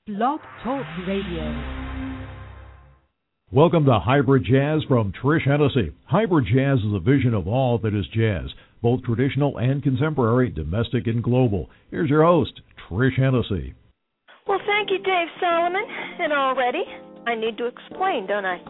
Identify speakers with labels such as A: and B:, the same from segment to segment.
A: Blog Talk Radio.
B: Welcome to Hybrid Jazz from Trish Hennessy. Hybrid Jazz is a vision of all that is jazz, both traditional and contemporary, domestic and global. Here's your host, Trish Hennessy.
C: Well, thank you, Dave Solomon. And already, I need to explain, don't I?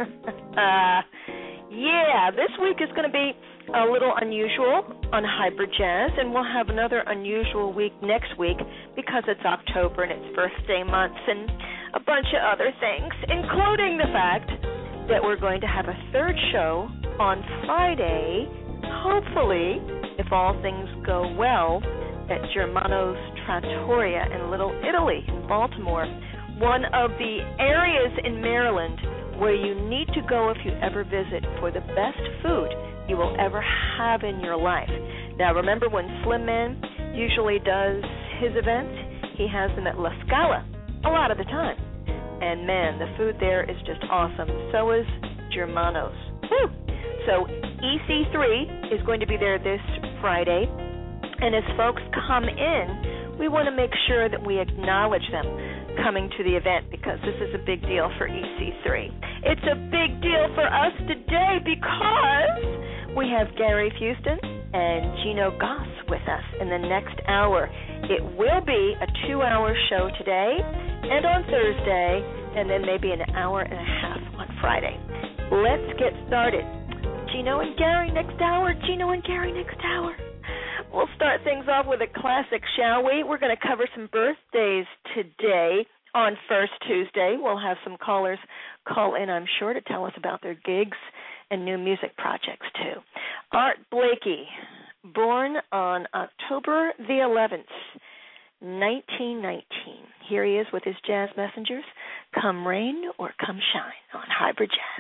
C: This week is going to be a little unusual on Hybrid Jazz, and we'll have another unusual week next week because it's October and it's birthday month and a bunch of other things, including the fact that we're going to have a third show on Friday, hopefully, if all things go well, at Germano's Trattoria in Little Italy in Baltimore, one of the areas in Maryland where you need to go if you ever visit for the best food you will ever have in your life. Now, remember when Slim Man usually does his events, he has them at La Scala a lot of the time. And, man, the food there is just awesome. So is Germano's. Woo! So EC3 is going to be there this Friday. And as folks come in, we want to make sure that we acknowledge them coming to the event because this is a big deal for EC3. It's a big deal for us today because we have Gary Fuston and Gino Goss with us in the next hour. It will be a 2-hour show today and on Thursday, and then maybe an hour and a half on Friday. Let's get started. Gino and Gary next hour. Gino and Gary next hour. We'll start things off with a classic, shall we? We're going to cover some birthdays today on First Tuesday. We'll have some callers call in, I'm sure, to tell us about their gigs and new music projects, too. Art Blakey, born on October the 11th, 1919. Here he is with his Jazz Messengers, Come Rain or Come Shine on Hybrid Jazz.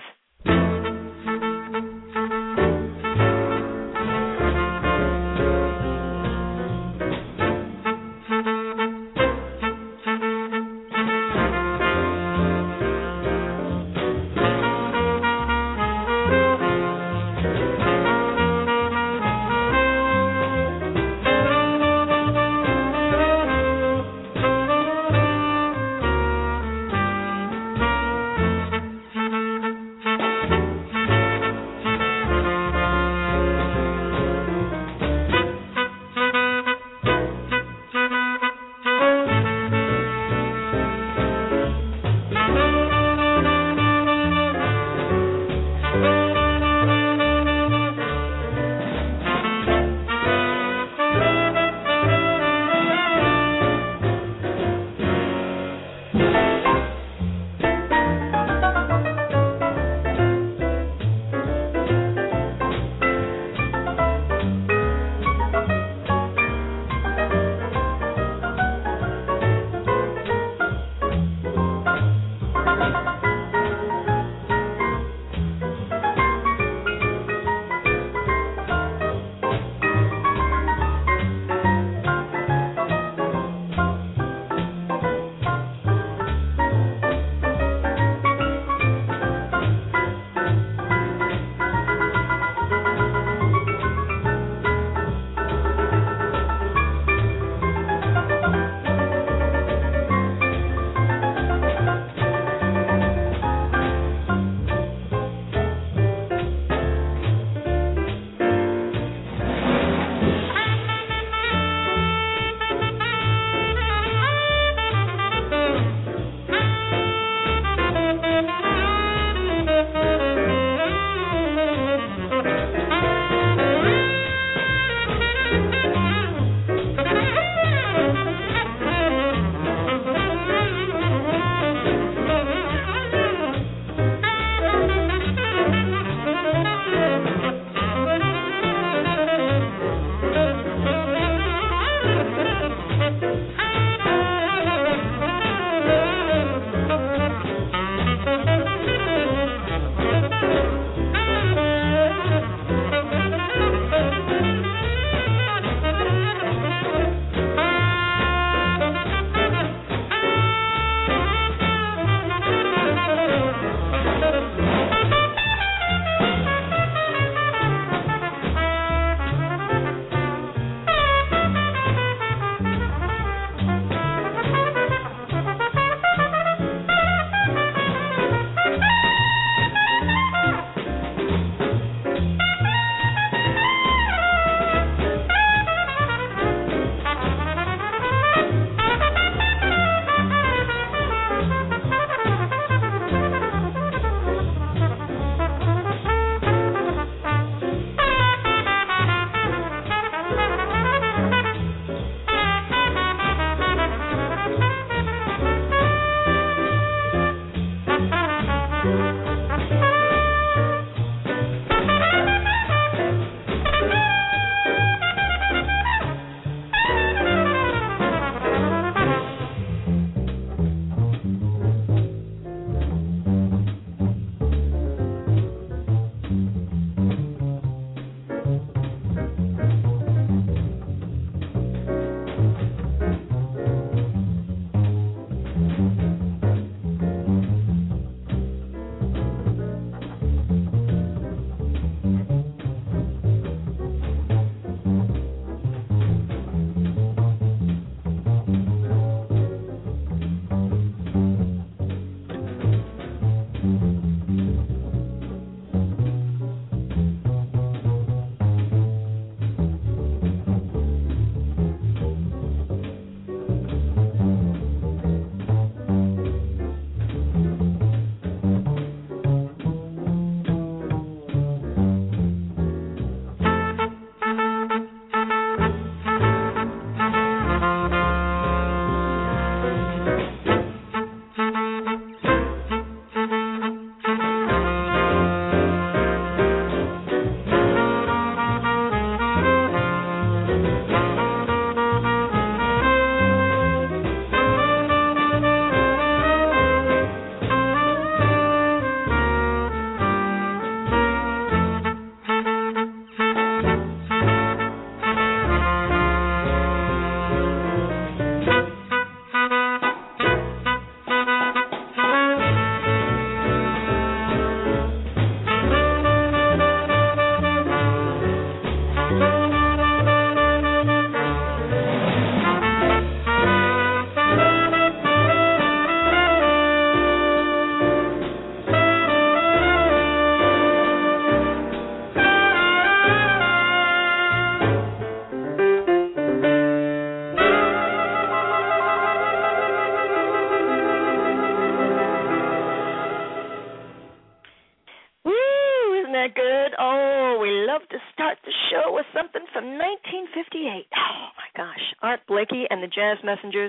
C: And the Jazz Messengers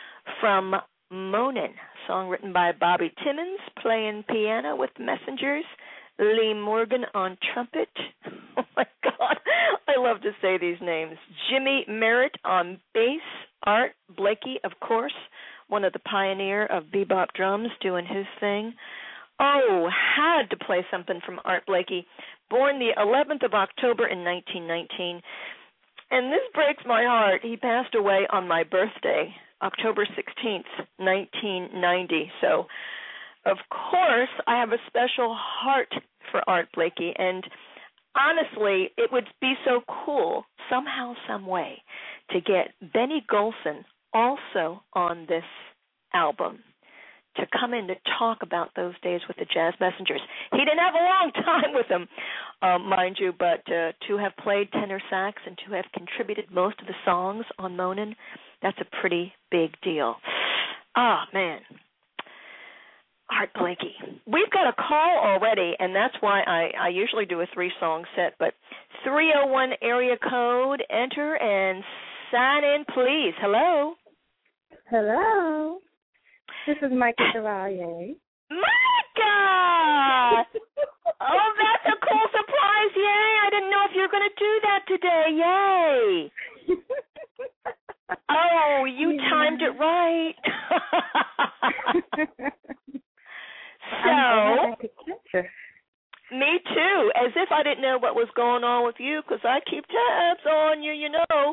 C: from Moanin', song written by Bobby Timmons, playing piano with the Messengers, Lee Morgan on trumpet. Oh my God, I love to say these names. Jimmy Merritt on bass, Art Blakey, of course, one of the pioneer of bebop drums, doing his thing. Oh, had to play something from Art Blakey, born the 11th of October in 1919. And this breaks my heart. He passed away on my birthday, October 16th, 1990. So, of course, I have a special heart for Art Blakey. And honestly, it would be so cool, somehow, some way, to get Benny Golson also on this album, to come in to talk about those days with the Jazz Messengers. He didn't have a long time with them, mind you, but to have played tenor sax and to have contributed most of the songs on Moanin', that's a pretty big deal. Ah, man. Art Blakey. We've got a call already, and that's why I usually do a 3-song set, but 301 area code, enter and sign in, please. Hello?
D: Hello. This is Micah Chevalier.
C: Micah! Oh, that's a cool surprise. Yay. I didn't know if you were going to do that today. Yay. Oh, you timed it right. So, me too, as if I didn't know what was going on with you, because I keep tabs on you, you know.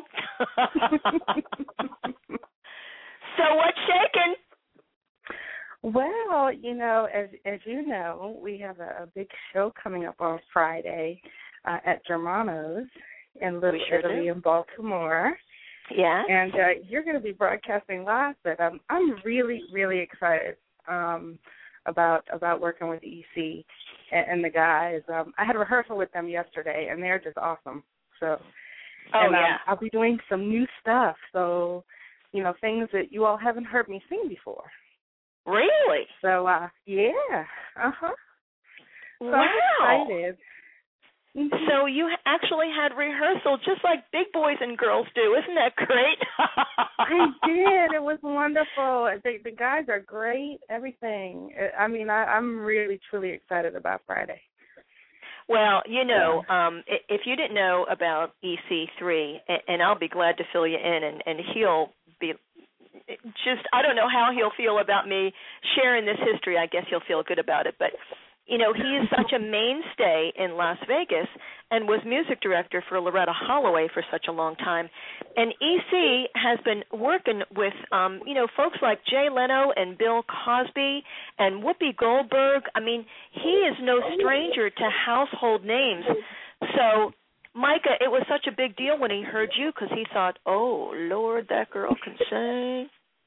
C: So what's shaking?
D: Well, you know, as you know, we have a big show coming up on Friday at Germano's in Little Italy in Baltimore.
C: Yeah.
D: And you're going to be broadcasting live, but I'm really, really excited about working with EC and the guys. I had a rehearsal with them yesterday, and they're just awesome. So, I'll be doing some new stuff. So, you know, things that you all haven't heard me sing before.
C: Really?
D: So, yeah. Uh-huh. So
C: wow.
D: I'm excited.
C: Mm-hmm. So you actually had rehearsal just like big boys and girls do. Isn't that great?
D: I did. It was wonderful. The guys are great, everything. I mean, I'm really, truly excited about Friday.
C: Well, you know, if you didn't know about EC3, and I'll be glad to fill you in, and he'll be just, I don't know how he'll feel about me sharing this history. I guess he'll feel good about it. But, you know, he is such a mainstay in Las Vegas and was music director for Loretta Holloway for such a long time. And EC has been working with, you know, folks like Jay Leno and Bill Cosby and Whoopi Goldberg. I mean, he is no stranger to household names. So, Micah, it was such a big deal when he heard you because he thought, oh, Lord, that girl can sing.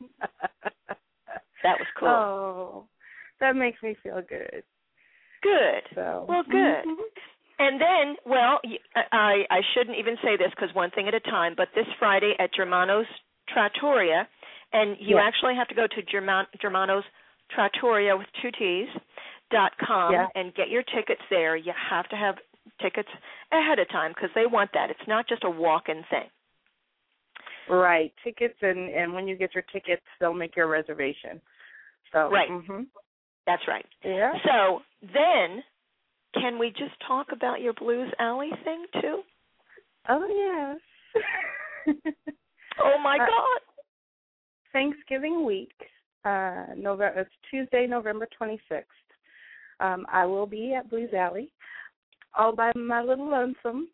C: That was cool.
D: Oh, that makes me feel good.
C: Good.
D: So.
C: Well, good. Mm-hmm. And then, well, I shouldn't even say this because one thing at a time, but this Friday at Germano's Trattoria, and you actually have to go to Germano's Trattoria with 2 T's.com and get your tickets there. You have to have tickets ahead of time because they want that. It's not just a walk-in thing.
D: Right. Tickets, and when you get your tickets, they'll make your reservation. So
C: Right.
D: Mm-hmm.
C: That's right.
D: Yeah.
C: So then, can we just talk about your Blues Alley thing too?
D: Oh, yes.
C: Oh, my God.
D: Thanksgiving week, it's Tuesday, November 26th. I will be at Blues Alley, all by my little lonesome.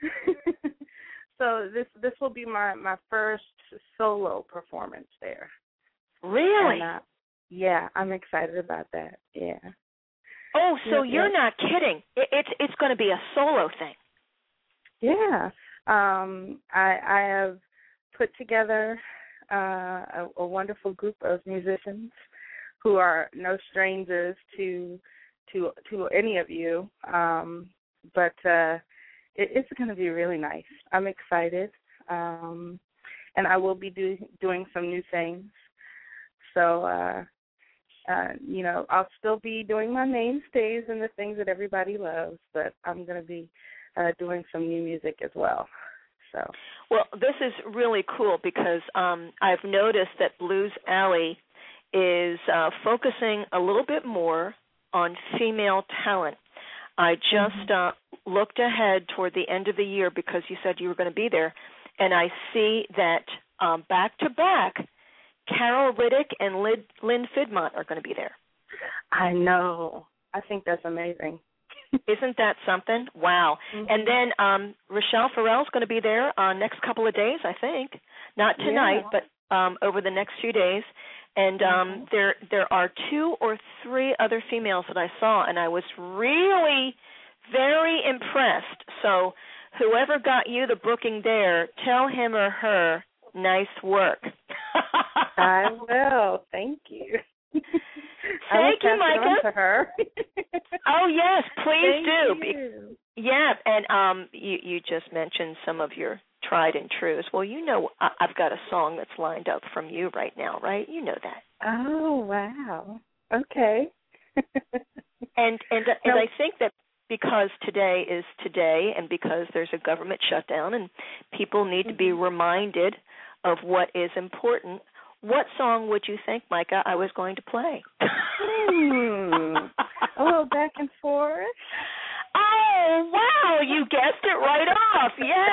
D: So this will be my first solo performance there.
C: Really?
D: And, yeah, I'm excited about that. Yeah.
C: Oh, so
D: Yep,
C: you're
D: yep.
C: not kidding. It's going to be a solo thing.
D: Yeah. I have put together a wonderful group of musicians who are no strangers to any of you, but it's going to be really nice. I'm excited, and I will be doing some new things. So, I'll still be doing my mainstays and the things that everybody loves, but I'm going to be doing some new music as well. So.
C: Well, this is really cool because I've noticed that Blues Alley is focusing a little bit more on female talent. I just looked ahead toward the end of the year because you said you were going to be there, and I see that back to back, Carol Riddick and Lynn Fidmont are going to be there.
D: I know. I think that's amazing.
C: Isn't that something? Wow. Mm-hmm. And then Rochelle Farrell's going to be there next couple of days, I think. Not tonight, but over the next few days. And there are 2 or 3 other females that I saw, and I was really very impressed. So whoever got you the booking there, tell him or her, nice work.
D: I will. Thank you.
C: Thank you, Micah.
D: To her.
C: Oh, yes, please
D: Thank
C: do.
D: You.
C: Yeah, and you just mentioned some of your tried and trues. Well, I've got a song that's lined up from you right now, right? You know that.
D: Oh, wow. Okay.
C: and I think that because today is today and because there's a government shutdown and people need to be reminded of what is important, what song would you think, Micah, I was going to play?
D: A little back and forth.
C: Oh, wow, you guessed it right off.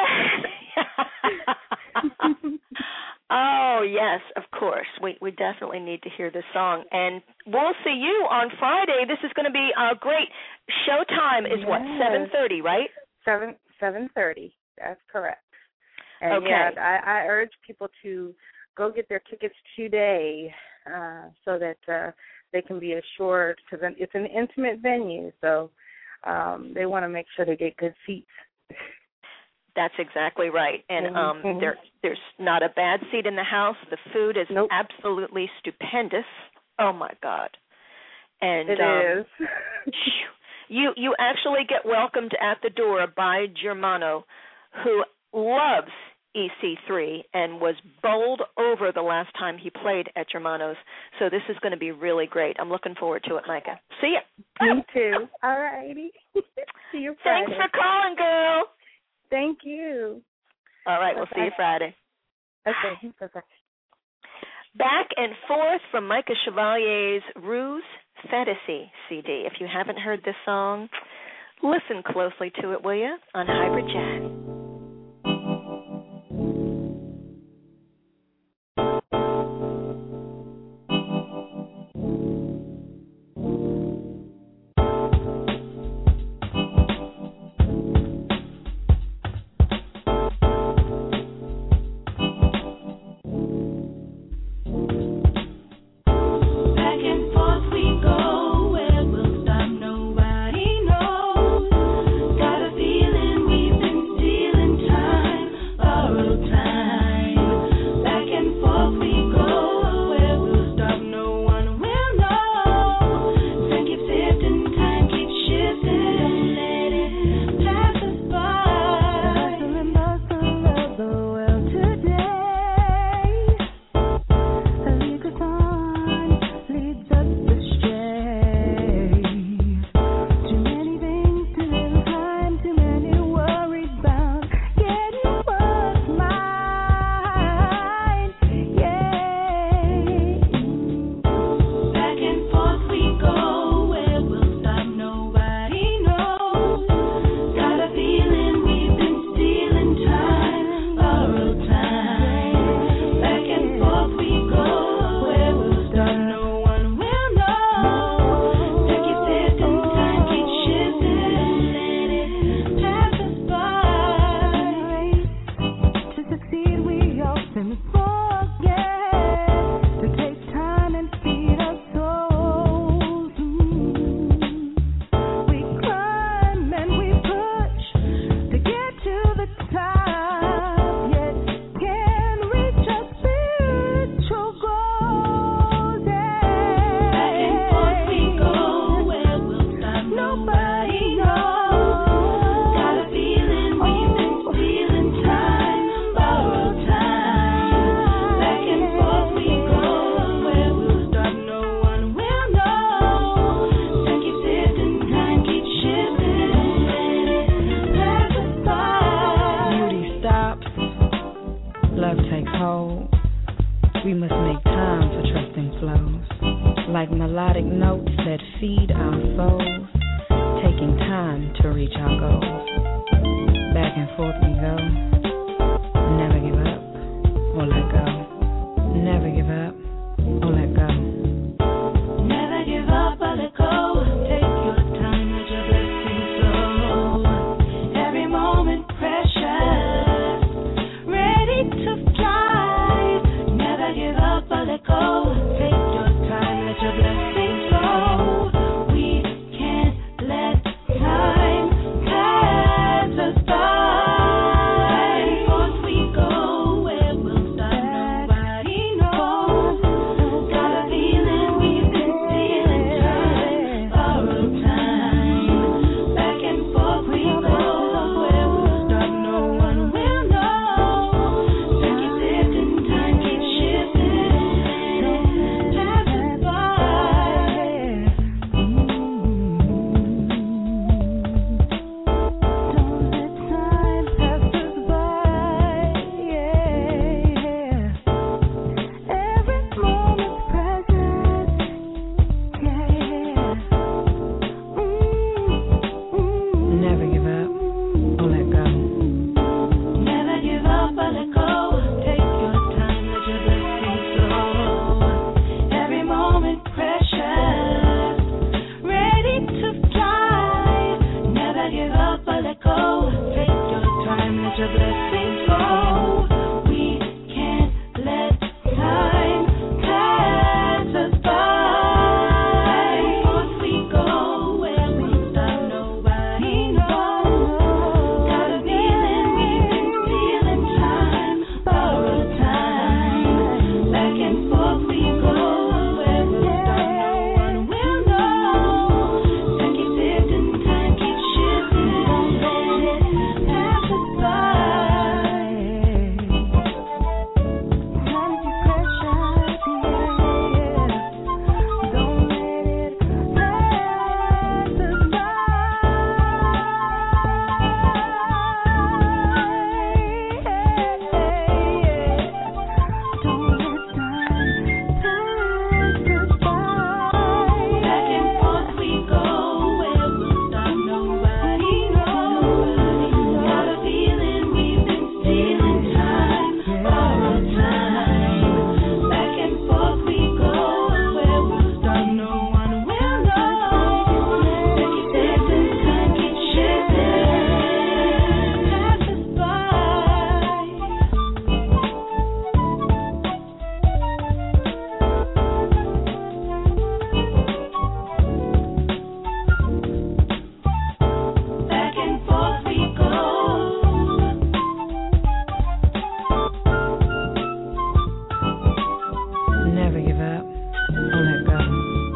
C: Yes. Oh, yes, of course. We definitely need to hear this song. And we'll see you on Friday. This is going to be great. Showtime is what, 7:30, right?
D: 7:30. That's correct. And
C: okay.
D: Yeah, I urge people to go get their tickets today so that they can be assured, because it's an intimate venue, so they want to make sure they get good seats.
C: That's exactly right. And there's not a bad seat in the house. The food is absolutely stupendous. Oh, my God. And
D: it is.
C: You actually get welcomed at the door by Germano, who loves EC3 and was bowled over the last time he played at Germano's. So this is going to be really great. I'm looking forward to it, Micah. See ya.
D: Me too. All righty. See you Friday.
C: Thanks for calling, girl.
D: Thank you.
C: All right, we'll see you Friday.
D: Okay. Bye-bye.
C: Back and forth from Micah Chevalier's Ruse Fantasy CD. If you haven't heard this song, listen closely to it, will you, on Hybrid Jazz.
E: Feeling we've been stealing. like melodic notes that feed our souls, taking time to reach our goals. Back and forth we go, never give up or let go. Never give up or let go.
F: Never give up or let go. Take your time, let your blessings flow. Every moment precious, ready to fly. Never give up or let go. Take your time, let your blessings flow. We can't let time pass us by. Once we go, where we'll stop, nobody knows. Got a feeling we've been stealing time, borrowed time. Back and forth we go, where we'll stop, no one will know. Time keeps shifting, time keeps shifting. Pass us by. Don't let time pass us by. Every moment's precious.
E: Never give up or let go.
F: Never give up or let go. Take your time, let your blessings flow. Every moment precious, ready to fly. Never give up or let go. Take your time, let your blessings flow. We can't let time pass us by. Once we go, where we'll stop, nobody knows. Got a feeling we've been stealing time, borrowed time. Back and forth we go, where we'll stop, no one will know. Time keeps shifting, time keeps shifting. Don't let it pass us by. Time is precious, yeah. Don't let it pass us by. Don't let time pass us by. Back and forth we go, where we'll stop, nobody knows. Got a feeling we've been stealing time, borrowed time. Back and forth we go, where we'll stop, no one will know. Time keeps shifting, time keeps shifting. Pass us by. Back and forth we go.
E: Never give up or let go.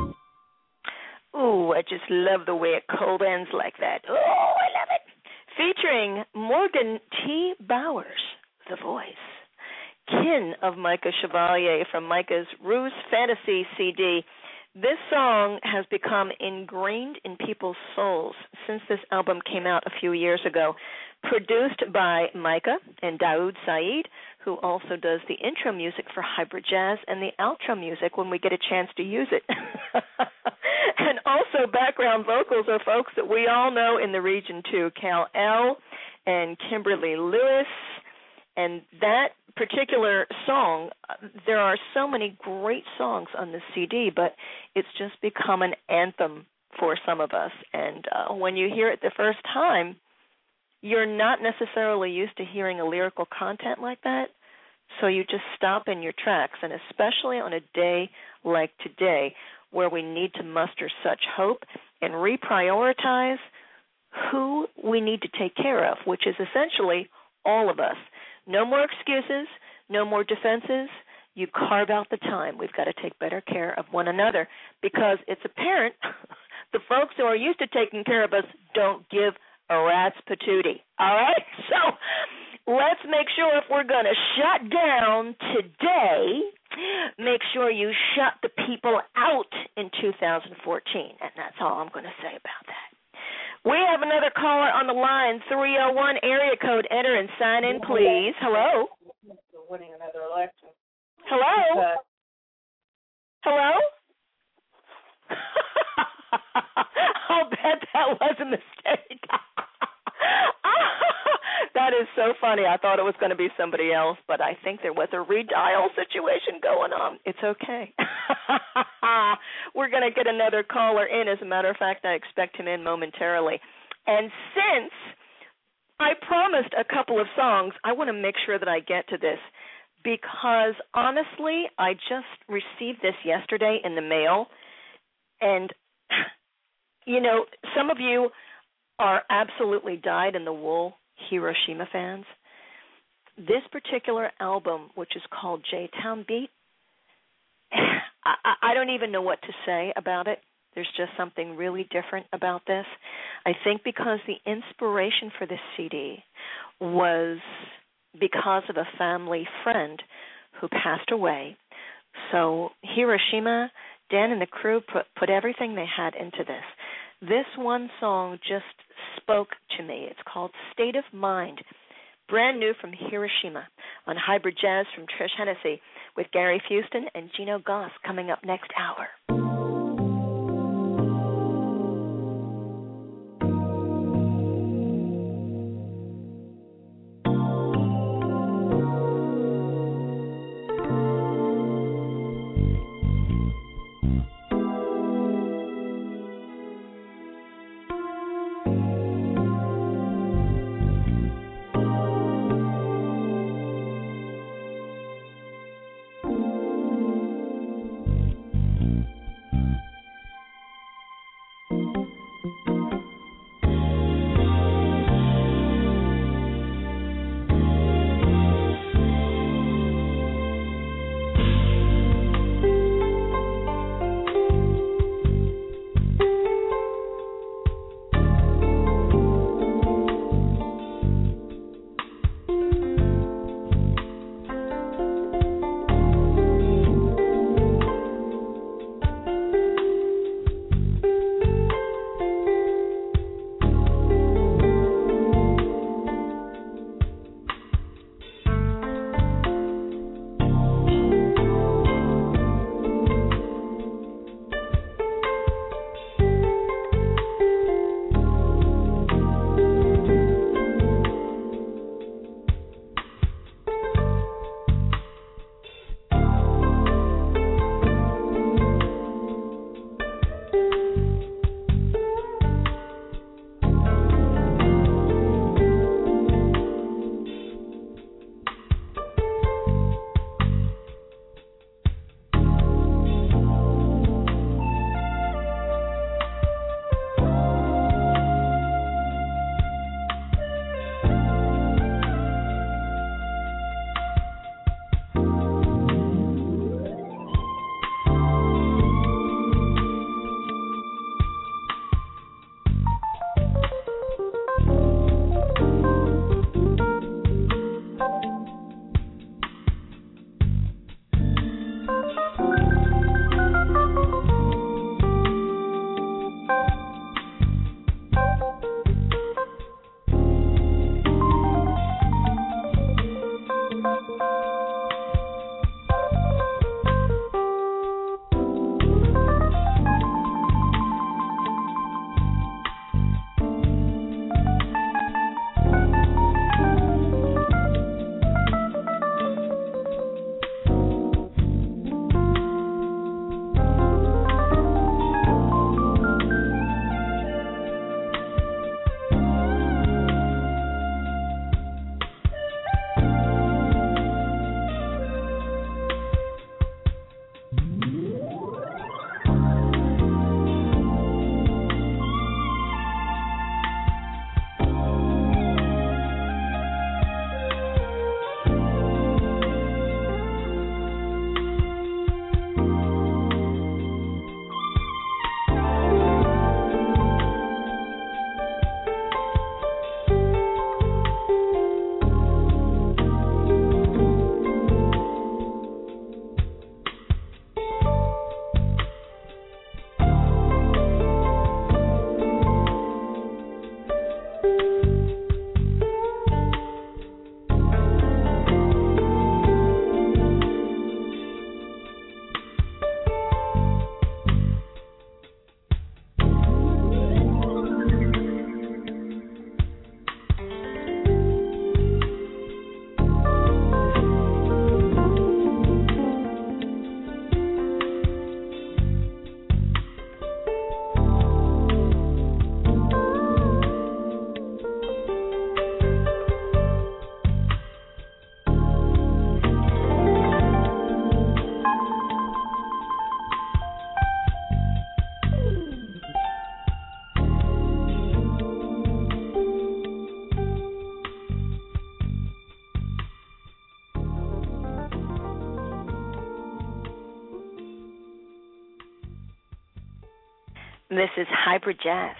C: Ooh, I just love the way it cold ends like that. Ooh, I love it. Featuring Morgan T. Bowers, the voice. Kin of Micah Chevalier from Micah's Ruse Fantasy CD. This song has become ingrained in people's souls since this album came out a few years ago. Produced by Micah and Daoud Saeed, who also does the intro music for Hybrid Jazz and the outro music when we get a chance to use it. And also background vocals are folks that we all know in the region too, Cal L. and Kimberly Lewis. And that particular song, there are so many great songs on this CD, but it's just become an anthem for some of us. And when you hear it the first time, you're not necessarily used to hearing a lyrical content like that, so you just stop in your tracks. And especially on a day like today, where we need to muster such hope and reprioritize who we need to take care of, which is essentially all of us. No more excuses, no more defenses. You carve out the time. We've got to take better care of one another, because it's apparent the folks who are used to taking care of us don't give a rat's patootie. All right? So let's make sure if we're going to shut down today, make sure you shut the people out in 2014. And that's all I'm going to say about that. We have another caller on the line, 301 area code. Enter and sign in, please. Hello?
D: Winning another election.
C: Hello? Hello? was a mistake. That is so funny. I thought it was going to be somebody else, but I think there was a redial situation going on. It's okay. We're going to get another caller in. As a matter of fact, I expect him in momentarily. And since I promised a couple of songs, I want to make sure that I get to this because, honestly, I just received this yesterday in the mail. And, you know, some of you are absolutely dyed-in-the-wool Hiroshima fans. This particular album, which is called J-Town Beat, I don't even know what to say about it. There's just something really different about this. I think because the inspiration for this CD was because of a family friend who passed away. So Hiroshima, Dan and the crew put everything they had into this. This one song just spoke to me. It's called State of Mind, brand new from Hiroshima on Hybrid Jazz from Trish Hennessy with Gary Fuston and Gino Goss coming up next hour. This is Hybrid Jazz.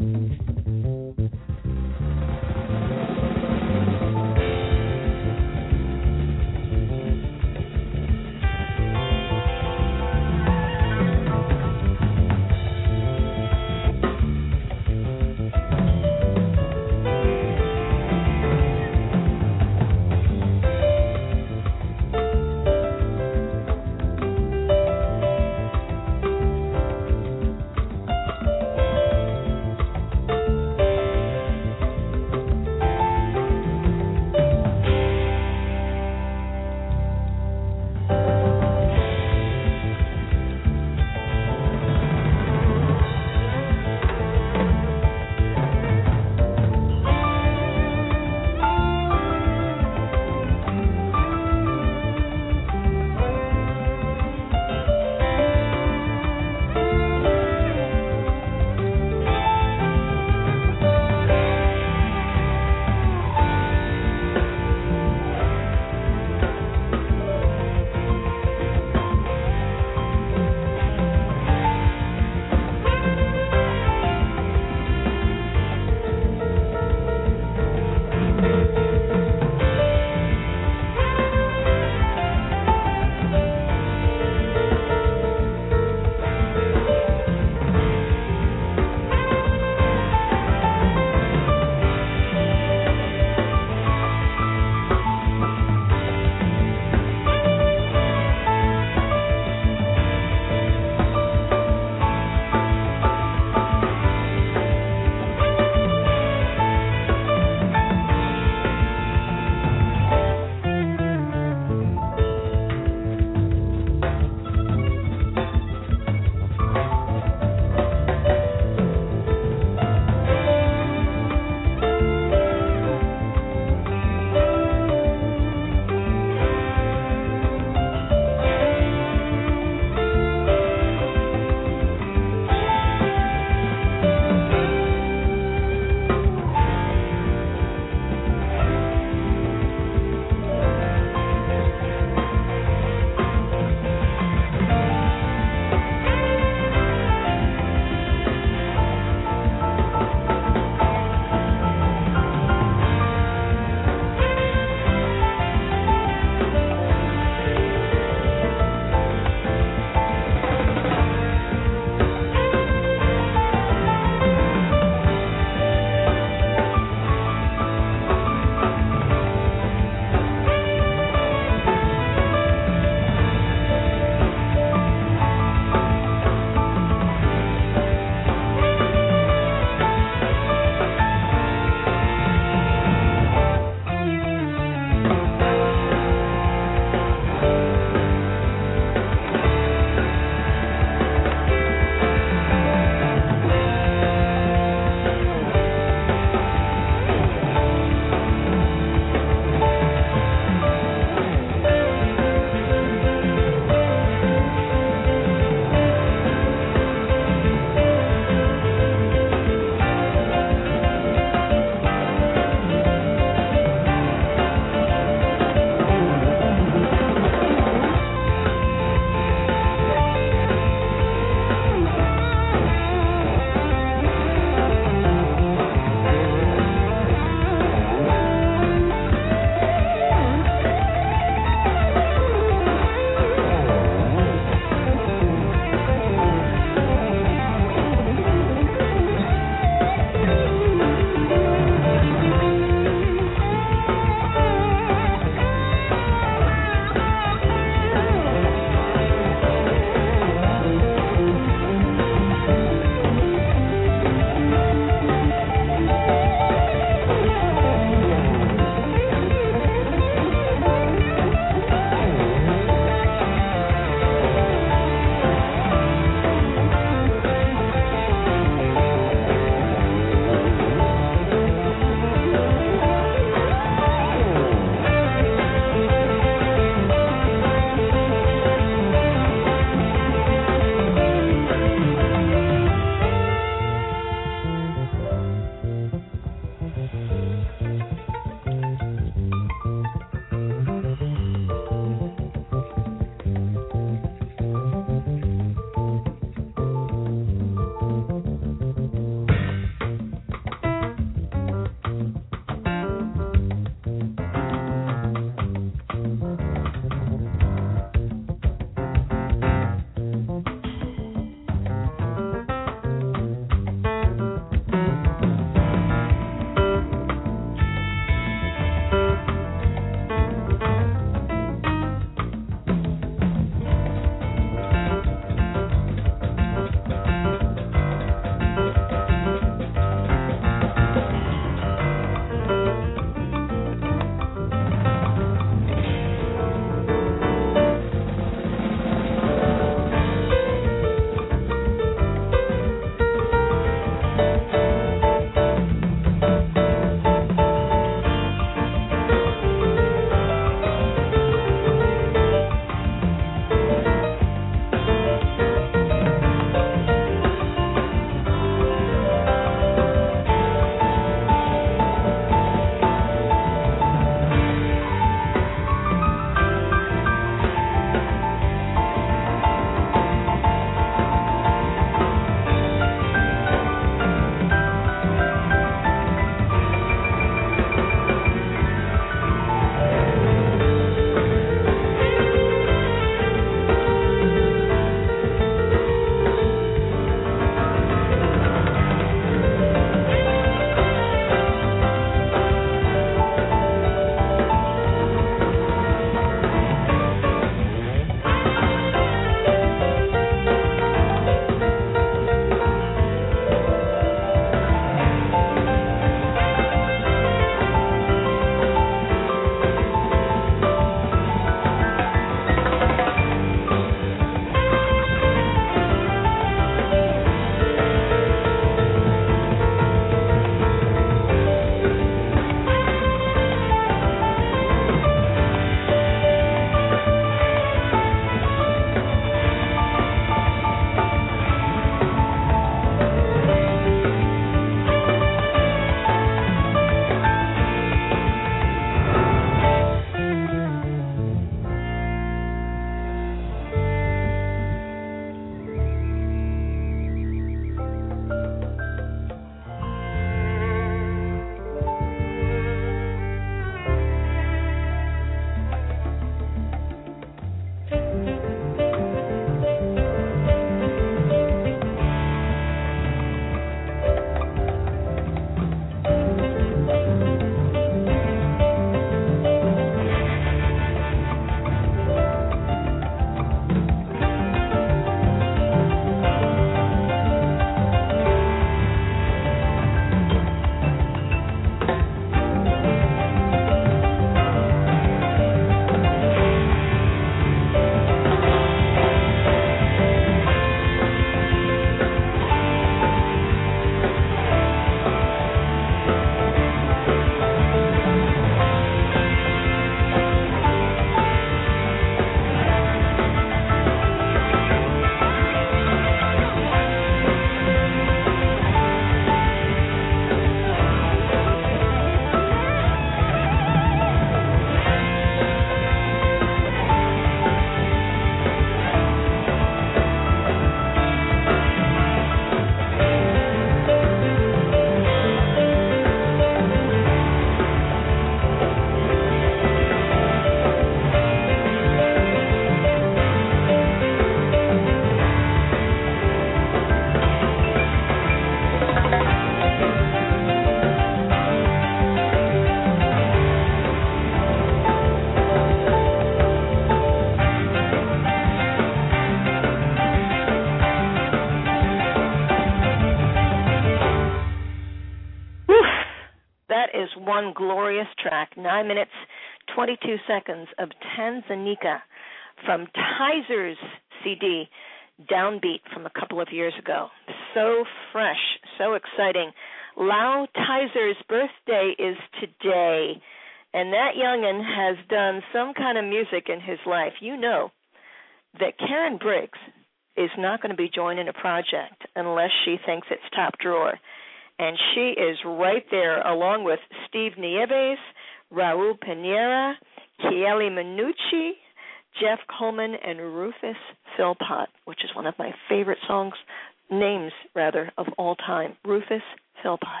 C: Dawn glorious track, 9 minutes, 22 seconds of Tanzania from Tyzer's CD, Downbeat, from a couple of years ago. So fresh, so exciting. Lau Tyzer's birthday is today, and that young'un has done some kind of music in his life. You know that Karen Briggs is not going to be joining a project unless she thinks it's top drawer. And she is right there along with Steve Nieves, Raul Pinera, Chieli Minucci, Jeff Coleman, and Rufus Philpott, which is one of my favorite names of all time, Rufus Philpott.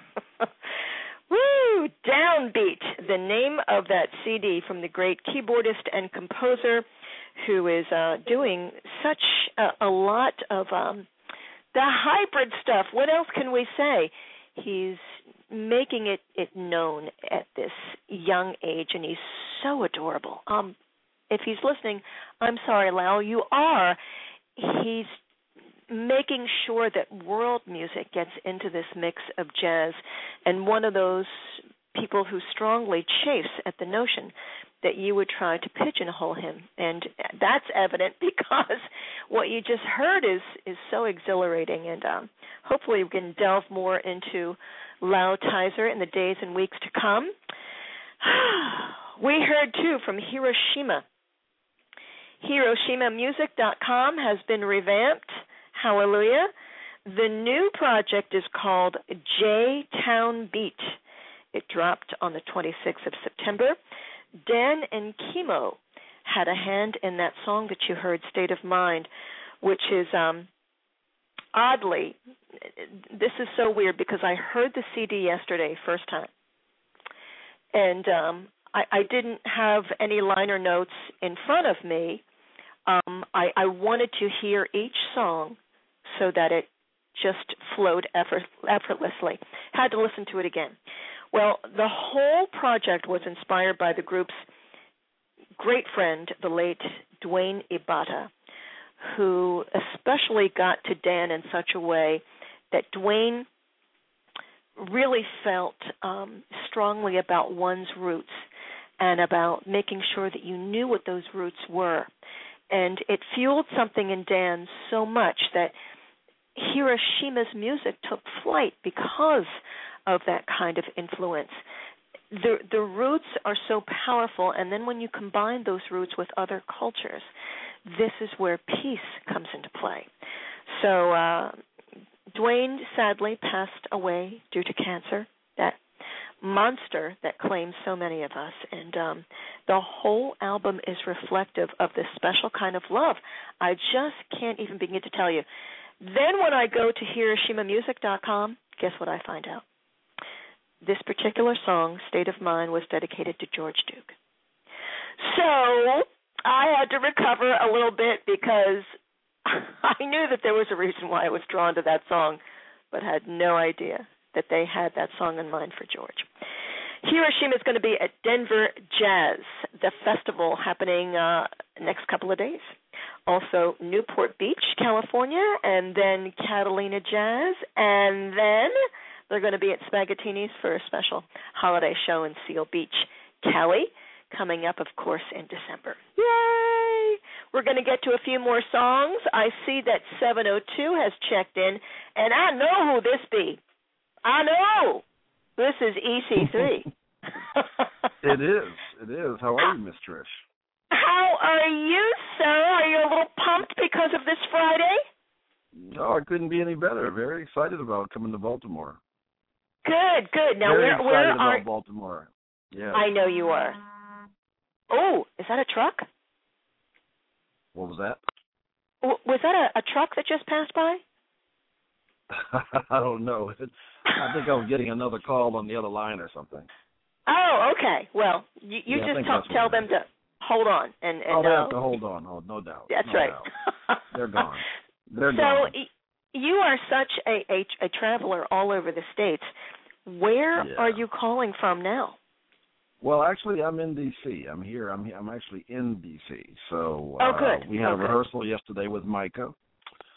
C: Woo! Downbeat, the name of that CD from the great keyboardist and composer who is doing such a lot of the hybrid stuff. What else can we say? He's making it known at this young age, and he's so adorable. If he's listening, I'm sorry, Lau, you are. He's making sure that world music gets into this mix of jazz, and one of those people who strongly chafes at the notion that you would try to pigeonhole him. And that's evident because what you just heard is so exhilarating, and hopefully we can delve more into Lau Tyzer in the days and weeks to come. We heard, too, from Hiroshima. HiroshimaMusic.com has been revamped. Hallelujah. The new project is called J-Town Beat. It dropped on the 26th of September. Dan and Chemo had a hand in that song that you heard, State of Mind, which is oddly, this is so weird because I heard the CD yesterday, first time, and I didn't have any liner notes in front of me. I wanted to hear each song so that it just flowed effortlessly. Had to listen to it again. Well, the whole project was inspired by the group's great friend, the late Dwayne Ibata, who especially got to Dan in such a way that Dwayne really felt strongly about one's roots and about making sure that you knew what those roots were. And it fueled something in Dan so much that Hiroshima's music took flight because of that kind of influence. The roots are so powerful, and then when you combine those roots with other cultures, this is where peace comes into play. So Dwayne sadly passed away due to cancer, that monster that claims so many of us, and the whole album is reflective of this special kind of love. I just can't even begin to tell you. Then when I go to HiroshimaMusic.com, guess what I find out? This particular song, State of Mind, was dedicated to George Duke. So I had to recover a little bit because I knew that there was a reason why I was drawn to that song, but had no idea that they had that song in mind for George. Hiroshima is going to be at Denver Jazz, the festival happening next couple of days. Also Newport Beach, California, and then Catalina Jazz, and then they're going to be at Spaghettini's for a special holiday show in Seal Beach, Cali, coming up, of course, in December. Yay! We're going to get to a few more songs. I see that 702 has checked in, and I know who this be. I know. This is EC3.
G: It is. How are you, Miss Trish?
C: How are you, sir? Are you a little pumped because of this Friday?
G: No, I couldn't be any better. Very excited about coming to Baltimore.
C: Good. Now,
G: Very
C: where
G: excited
C: are
G: about Baltimore? Yeah.
C: I know you are. Oh, is that a truck?
G: What was that?
C: Was that a truck that just passed by?
G: I don't know. I think I was getting another call on the other line or something.
C: Oh, okay. Well, you just tell them to hold on. And
G: they have to hold on. Oh, no doubt.
C: That's
G: no
C: right.
G: Doubt. They're gone. They're
C: gone.
G: So
C: you are such a traveler all over the States. Where are you calling from now?
G: Well, actually, I'm in D.C. I'm here. I'm actually in D.C. So
C: good.
G: we had a rehearsal yesterday with Micah.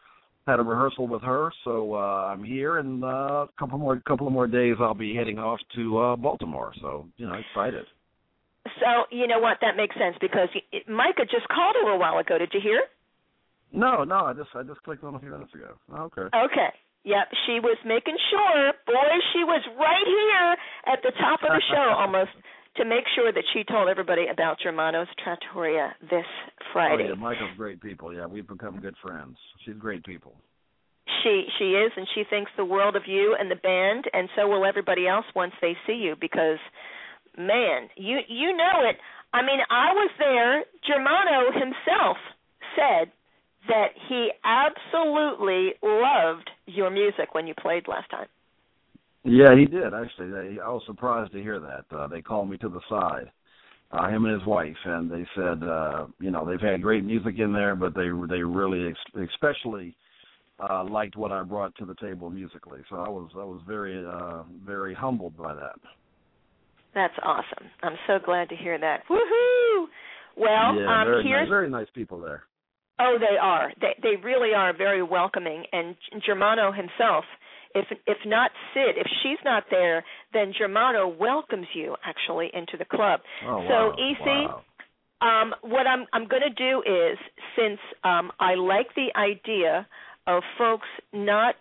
G: had a rehearsal with her, so I'm here, and a couple of more days I'll be heading off to Baltimore. So excited.
C: So you know what? That makes sense because Micah just called a little while ago. Did you hear?
G: No, I just clicked on a few minutes ago. Okay.
C: Okay. Yep, she was making sure. Boy, she was right here at the top of the show almost to make sure that she told everybody about Germano's Trattoria this Friday.
G: Oh, yeah, Michael's great people. Yeah, we've become good friends. She's great people.
C: She is, and she thinks the world of you and the band, and so will everybody else once they see you because, man, you know it. I mean, I was there. Germano himself said that he absolutely loved your music when you played last time.
G: Yeah, he did, actually. I was surprised to hear that. They called me to the side, him and his wife, and they said, they've had great music in there, but they really especially liked what I brought to the table musically. So I was very, very humbled by that.
C: That's awesome. I'm so glad to hear that. Woohoo! Well,
G: yeah, very nice people there.
C: Oh, they are. They really are very welcoming. And Germano himself, if not Sid, if she's not there, then Germano welcomes you actually into the club.
G: Oh,
C: so,
G: wow.
C: EC,
G: wow.
C: What I'm going to do is, since I like the idea of folks not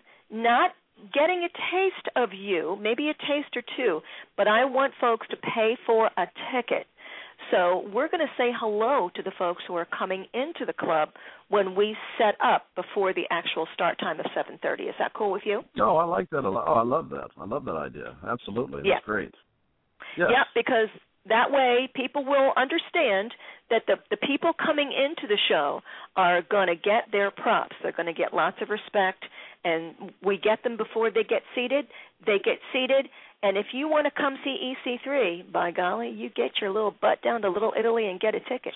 C: getting a taste of you, maybe a taste or two, but I want folks to pay for a ticket. So we're going to say hello to the folks who are coming into the club when we set up before the actual start time of 7:30. Is that cool with you?
G: No, I like that a lot. Oh, I love that. I love that idea. Absolutely. That's great. Yes.
C: Yeah, because that way people will understand that the people coming into the show are going to get their props. They're going to get lots of respect, and we get them before they get seated. They get seated. And if you want to come see EC3, by golly, you get your little butt down to Little Italy and get a ticket.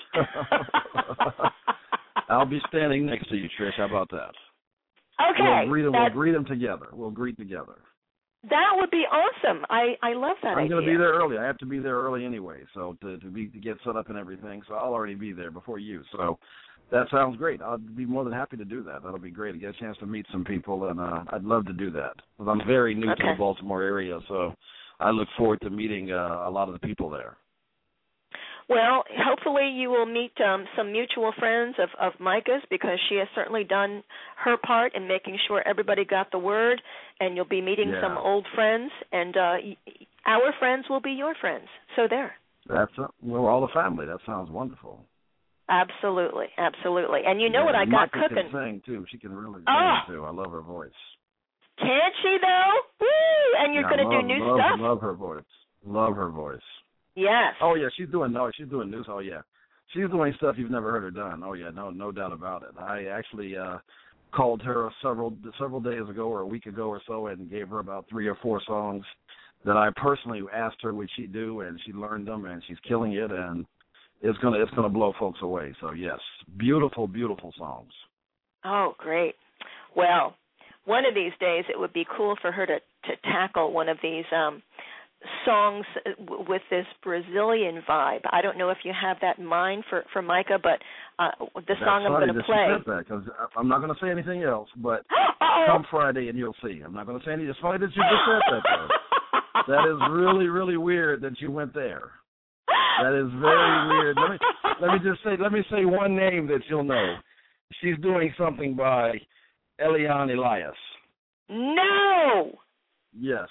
G: I'll be standing next to you, Trish. How about that?
C: Okay.
G: We'll greet them together. We'll greet together.
C: That would be awesome. I love that idea.
G: I'm going to be there early. I have to be there early anyway, so to get set up and everything. So I'll already be there before you. So that sounds great. I'll be more than happy to do that. That'll be great. I get a chance to meet some people, and I'd love to do that. Because I'm very new to the Baltimore area, so I look forward to meeting a lot of the people there.
C: Well, hopefully you will meet some mutual friends of Micah's because she has certainly done her part in making sure everybody got the word, and you'll be meeting some old friends, and our friends will be your friends. So there.
G: We're all a family. That sounds wonderful.
C: Absolutely, absolutely. And you know what I got
G: Micah
C: cooking?
G: Can sing, too. She can really sing, too. I love her voice.
C: Can't she, though? Woo! And you're going to do new stuff?
G: Love her voice. Love her voice.
C: Yes.
G: Oh, yeah, she's doing news. Oh, yeah. She's doing stuff you've never heard her done. Oh, yeah, no doubt about it. I actually called her several days ago or a week ago or so and gave her about 3 or 4 songs that I personally asked her would she do, and she learned them, and she's killing it, and it's gonna blow folks away. So, yes, beautiful, beautiful songs.
C: Oh, great. Well, one of these days it would be cool for her to tackle one of these songs with this Brazilian vibe. I don't know if you have that in mind for Micah, but the song I'm going to play.
G: That's funny that you said that, because I'm not going to say anything else, but come Friday and you'll see. I'm not going to say anything. It's funny that you just said that, though. That is really, really weird that you went there. That is very weird. Let me say one name that you'll know. She's doing something by Eliane Elias.
C: No.
G: Yes.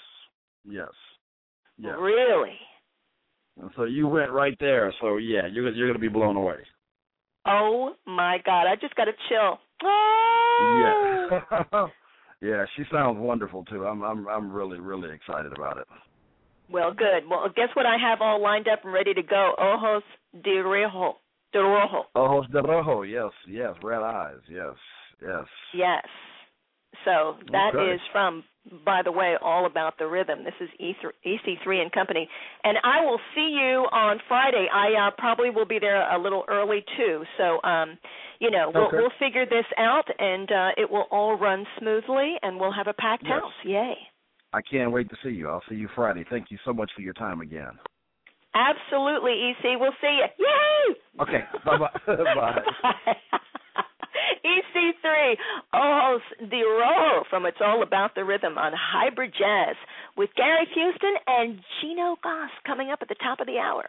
C: Really?
G: And so you went right there. So yeah, you're going to be blown away.
C: Oh my God! I just got to chill. Oh!
G: Yeah. Yeah, she sounds wonderful too. I'm really, really excited about it.
C: Well, good. Well, guess what I have all lined up and ready to go? Ojos de Rojo.
G: Ojos de Rojo, yes. Red eyes, yes.
C: Yes. So that is from, by the way, All About the Rhythm. This is EC3 and Company. And I will see you on Friday. I probably will be there a little early, too. So, we'll figure this out, and it will all run smoothly, and we'll have a packed house. Yay.
G: I can't wait to see you. I'll see you Friday. Thank you so much for your time again.
C: Absolutely, EC. We'll see you. Yay!
G: Okay. Bye-bye. Bye.
C: EC 93. Oh, the roar from It's All About the Rhythm on Hybrid Jazz with Gary Houston and Gino Goss coming up at the top of the hour.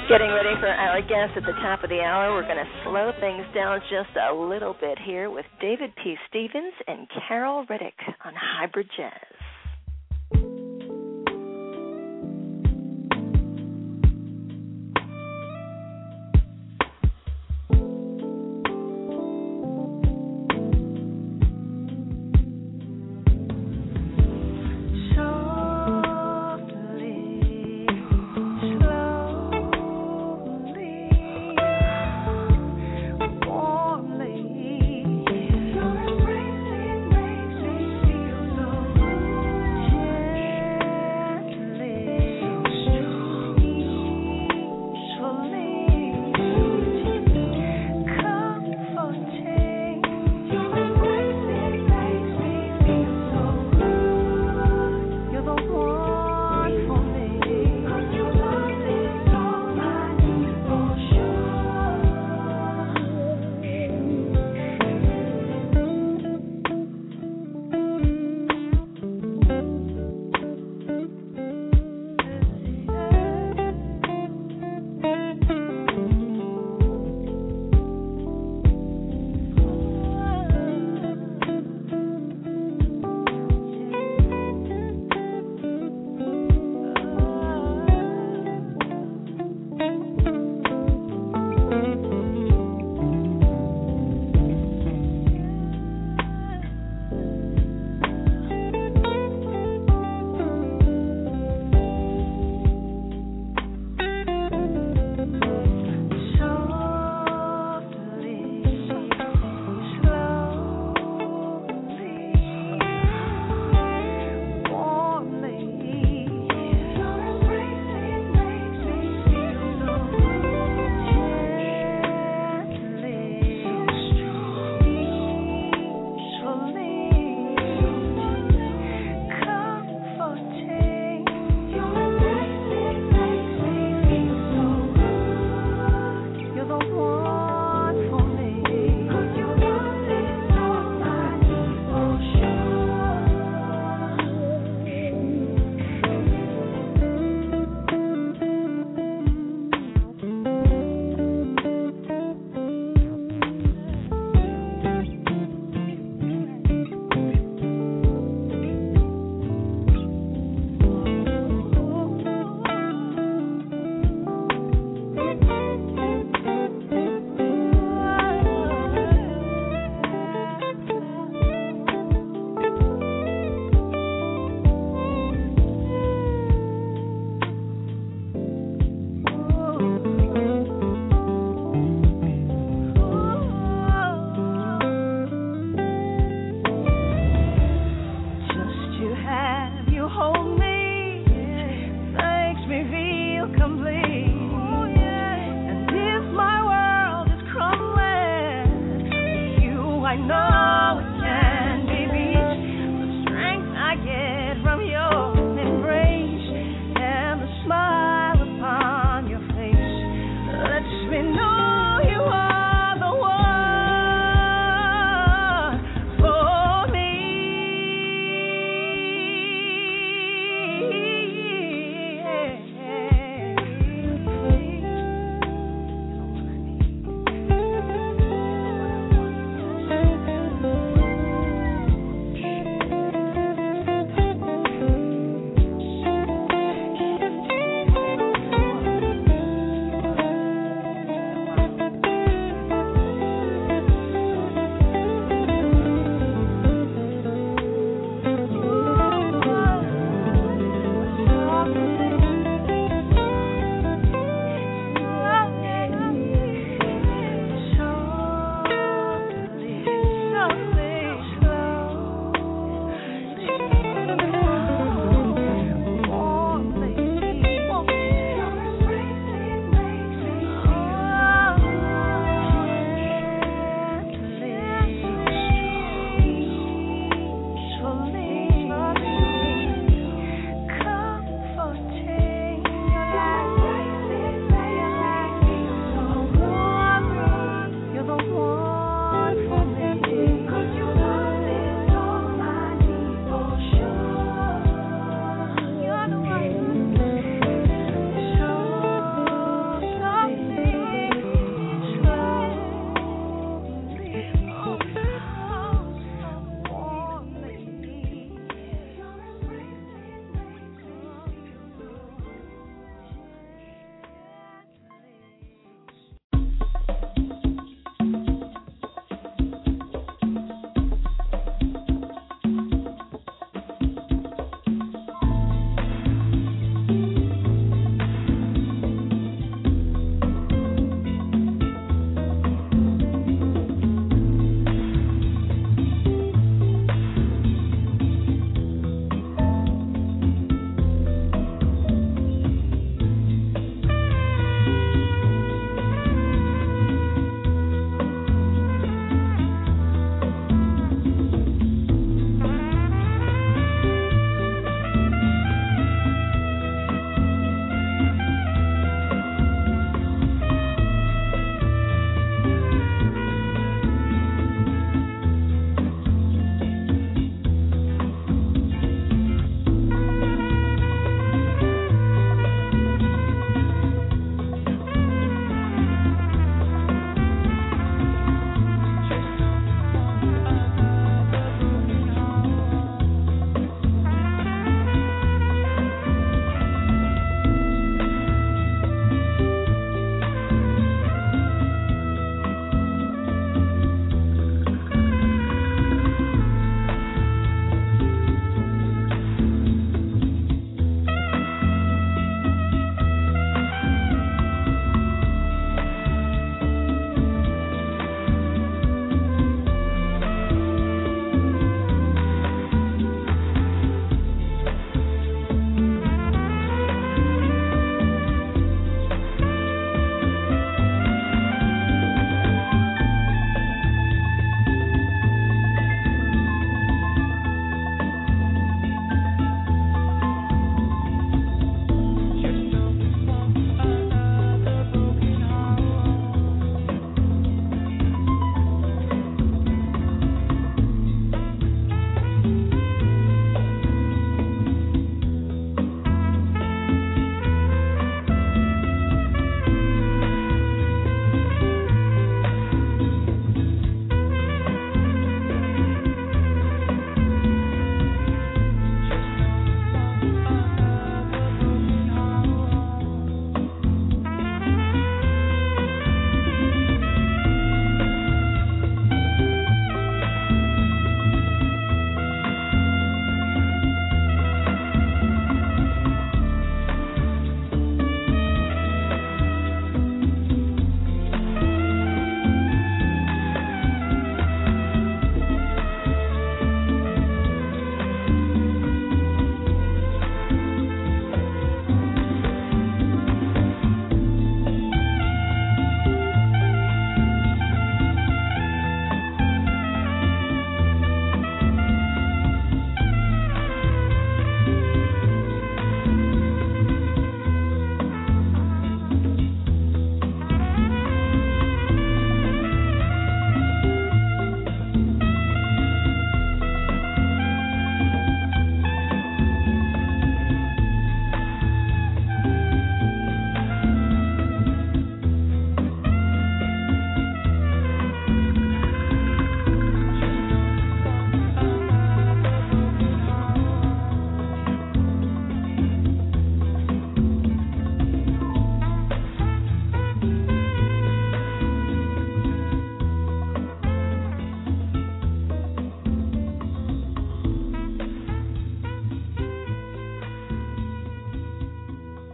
C: Getting ready for our guest at the top of the hour. We're going to slow things down just a little bit here with David P. Stevens and Carol Riddick on Hybrid Jazz.
F: Your embrace, it makes me feel so good.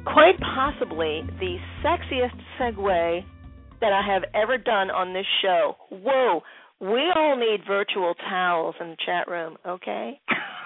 C: quite possibly the sexiest segue that I have ever done on this show. Whoa, we all need virtual towels in the chat room, okay?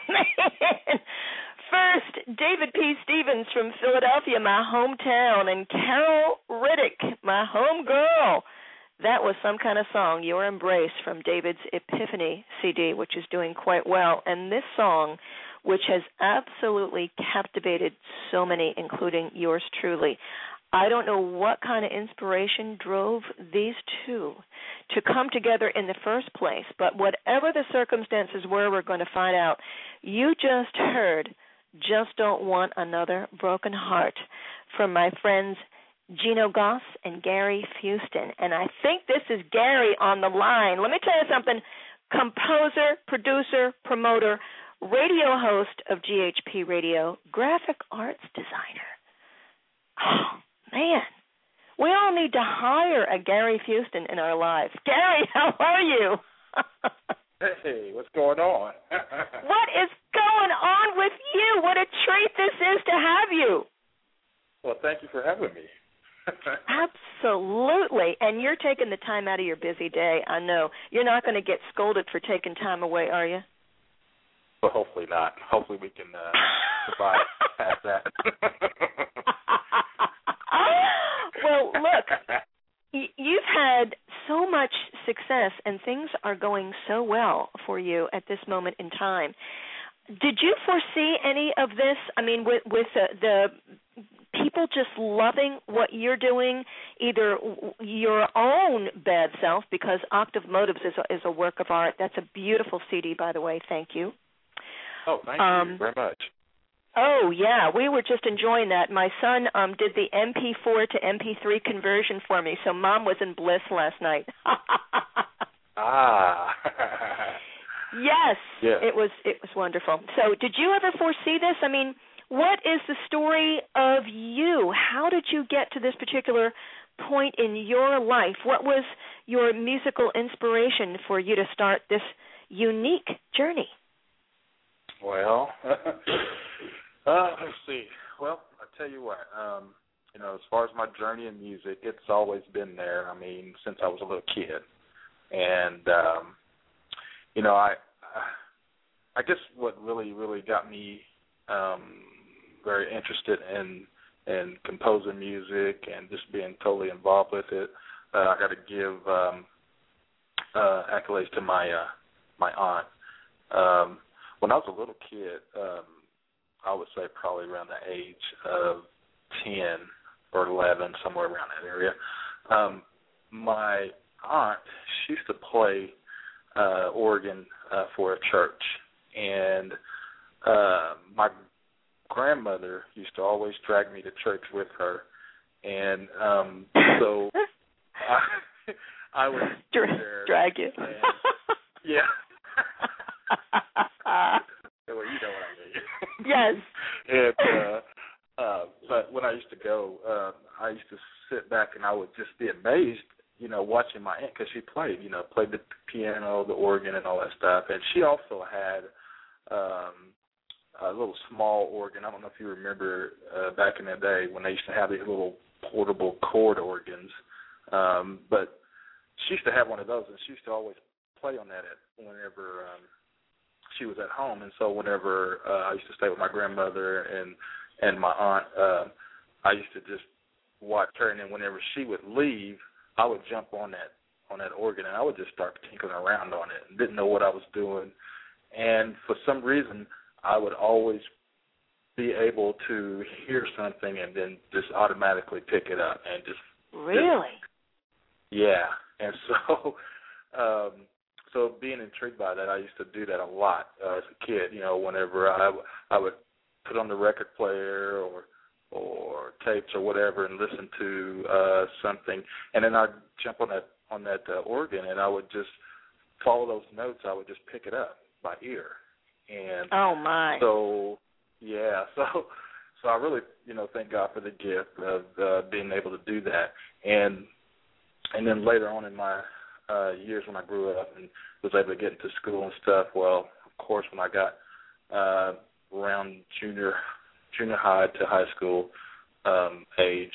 C: First, David P. Stevens from Philadelphia, my hometown, and Carol Riddick, my home girl. That was Some Kind of Song, Your Embrace, from David's Epiphany CD, which is doing quite well. And this song, which has absolutely captivated so many, including yours truly. I don't know what kind of inspiration drove these two to come together in the first place, but whatever the circumstances were, we're going to find out. You just heard Just Don't Want Another Broken Heart from my friends Gino Goss and Gary Fuston. And I think this is Gary on the line. Let me tell you something. Composer, producer, promoter, radio host of GHP Radio, graphic arts designer. Oh, man. We all need to hire a Gary Fuston in our lives. Gary, how are you?
H: Hey, what's going on?
C: What is going on with you? What a treat this is to have you.
H: Well, thank you for having me.
C: Absolutely. And you're taking the time out of your busy day. I know. You're not going to get scolded for taking time away, are you?
H: Well, hopefully not. Hopefully we can survive past that.
C: Well, look, you've had so much success and things are going so well for you at this moment in time. Did you foresee any of this? I mean, with the people just loving what you're doing, either your own bad self, because Octave Motives is a work of art. That's a beautiful CD, by the way. Thank you.
H: Oh, thank you very much.
C: Oh, yeah, we were just enjoying that. My son did the MP4 to MP3 conversion for me, so Mom was in bliss last night. Yes, yeah. It was wonderful. So did you ever foresee this? I mean, what is the story of you? How did you get to this particular point in your life? What was your musical inspiration for you to start this unique journey?
H: Well, let's see. Well, I tell you what, as far as my journey in music, it's always been there. I mean, since I was a little kid, and I guess what really got me very interested in composing music and just being totally involved with it. I got to give accolades to my aunt. When I was a little kid, I would say probably around the age of 10 or 11, somewhere around that area, my aunt, she used to play organ for a church, and my grandmother used to always drag me to church with her, and so I would
C: drag you.
H: And, yeah. Well, you know what I mean.
C: Yes.
H: And but when I used to go, I used to sit back and I would just be amazed, watching my aunt, because she played the piano, the organ, and all that stuff. And she also had a little small organ. I don't know if you remember back in the day when they used to have these little portable chord organs. But she used to have one of those, and she used to always play on that whenever she was at home. And so whenever I used to stay with my grandmother and my aunt, I used to just watch her, and then whenever she would leave, I would jump on that organ, and I would just start tinkling around on it and didn't know what I was doing. And for some reason, I would always be able to hear something and then just automatically pick it up and just...
C: Really?
H: Yeah. And so... So being intrigued by that, I used to do that a lot as a kid. Whenever I would put on the record player or tapes or whatever and listen to something, and then I'd jump on that organ, and I would just follow those notes. I would just pick it up by ear. And
C: oh my!
H: So yeah, so I really thank God for the gift of being able to do that, and then later on in my years when I grew up and was able to get into school and stuff, well, of course, when I got around junior high to high school, age.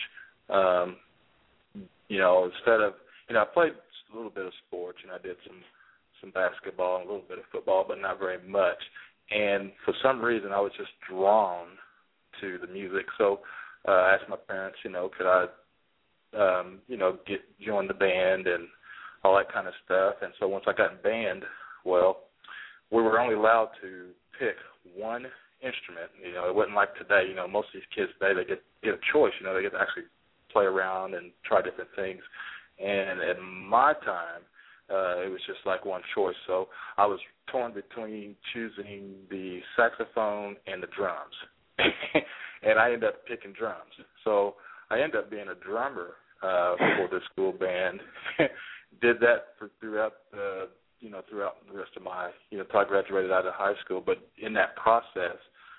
H: Instead of, I played a little bit of sports. I did some basketball and a little bit of football, but not very much. And for some reason, I was just drawn to the music. So I asked my parents, could I, join the band and all that kind of stuff. And so once I got in band, well, we were only allowed to pick one instrument. It wasn't like today. Most of these kids today, they get a choice. They get to actually play around and try different things. And at my time, it was just like one choice. So I was torn between choosing the saxophone and the drums. And I ended up picking drums. So I ended up being a drummer for the school band. Did that throughout the rest of my, until I graduated out of high school. But in that process,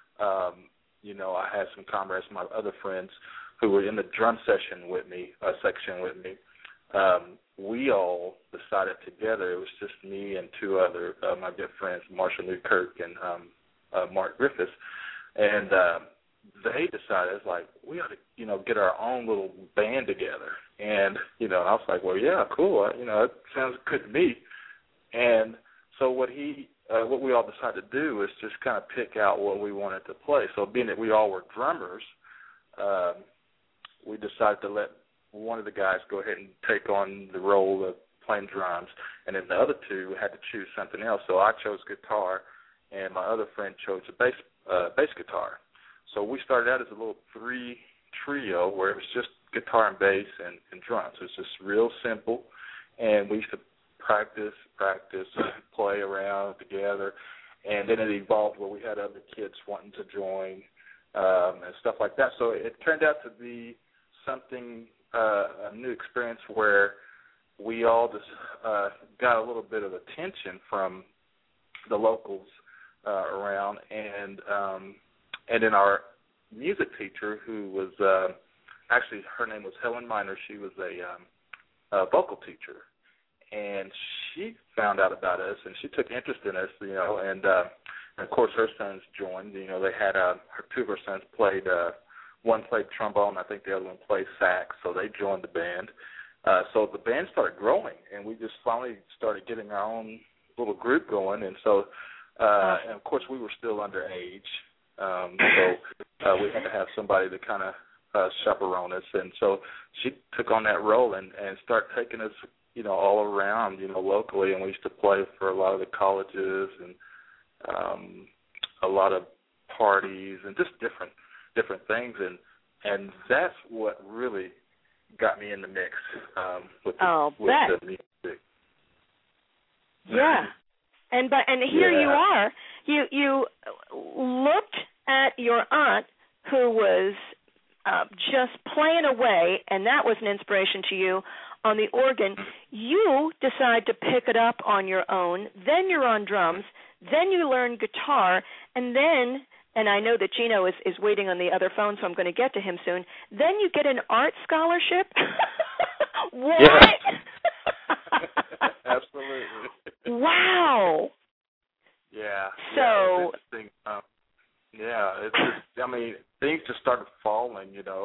H: I had some comrades, my other friends, who were in the drum section with me. We all decided together. It was just me and two other my good friends, Marshall Newkirk and Mark Griffiths, and they decided, it's like, we ought to, get our own little band together. And, I was like, well, yeah, cool. It sounds good to me. And so what we all decided to do is just kind of pick out what we wanted to play. So being that we all were drummers, we decided to let one of the guys go ahead and take on the role of playing drums, and then the other two had to choose something else. So I chose guitar, and my other friend chose a bass guitar. So we started out as a little trio where it was just guitar and bass and drums. It was just real simple, and we used to practice, play around together, and then it evolved where we had other kids wanting to join and stuff like that. So it turned out to be something, a new experience where we all just got a little bit of attention from the locals around, and then our music teacher, who was actually, her name was Helen Miner. She was a vocal teacher, and she found out about us, and she took interest in us, and of course her sons joined. They had two of her sons played. One played trombone, I think the other one played sax, so they joined the band. So the band started growing, and we just finally started getting our own little group going. And so, and of course, we were still underage, so we had to have somebody to kind of chaperone us. And so she took on that role and started taking us, all around, locally. And we used to play for a lot of the colleges and a lot of parties and just different things, and that's what really got me in the mix with the music.
C: Yeah, and here you are. You looked at your aunt, who was just playing away, and that was an inspiration to you on the organ. You decide to pick it up on your own. Then you're on drums. Then you learn guitar, and then. And I know that Gino is waiting on the other phone, so I'm going to get to him soon. Then you get an art scholarship? What?
H: Yeah. Absolutely.
C: Wow.
H: Yeah.
C: So.
H: Yeah, it's just, things just started falling,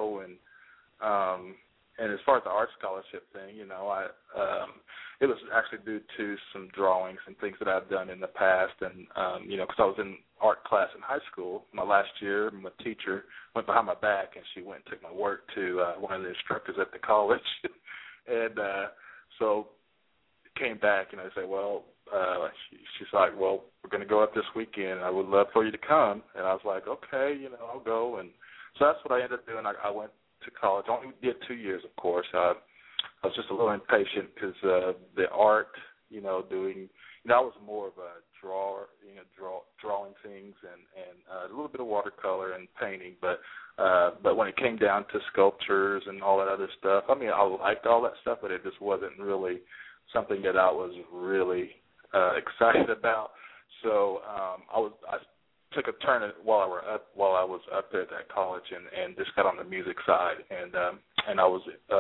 H: and as far as the art scholarship thing, it was actually due to some drawings and things that I've done in the past, and because I was in art class in high school, my last year, my teacher went behind my back and she went and took my work to one of the instructors at the college, and so came back and I said, well, she's like, well, we're going to go up this weekend. I would love for you to come, and I was like, okay, I'll go, and so that's what I ended up doing. I went to college. I only did 2 years, of course. I was just a little impatient because the art, doing, I was more of a drawer, drawing things and a little bit of watercolor and painting. But when it came down to sculptures and all that other stuff, I liked all that stuff, but it just wasn't really something that I was really excited about. So I took a turn while I was up there at that college and just got on the music side, and I was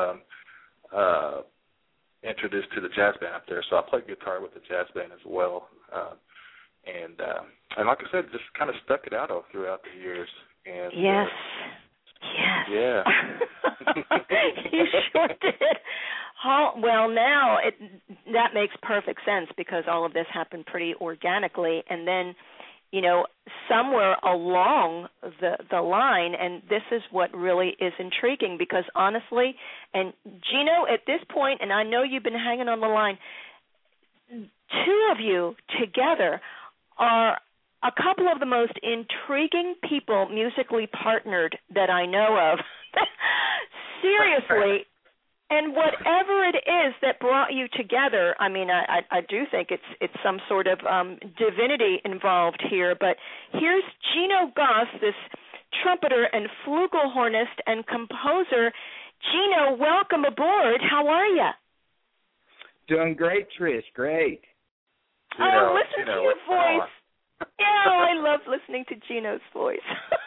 H: introduced to the jazz band up there. So I played guitar with the jazz band as well, and like I said, just kind of stuck it out all throughout the years. And
C: yes.
H: Yeah.
C: You sure did. Well, now that makes perfect sense because all of this happened pretty organically, and then, somewhere along the line, and this is what really is intriguing because honestly, and Gino, at this point, and I know you've been hanging on the line, two of you together are a couple of the most intriguing people musically partnered that I know of. Seriously. And whatever it is that brought you together, I mean, I do think it's some sort of divinity involved here. But here's Gino Goss, this trumpeter and flugelhornist and composer. Gino, welcome aboard. How are you?
I: Doing great, Trish. Great.
C: Listen to your voice. Yeah, I love listening to Gino's voice.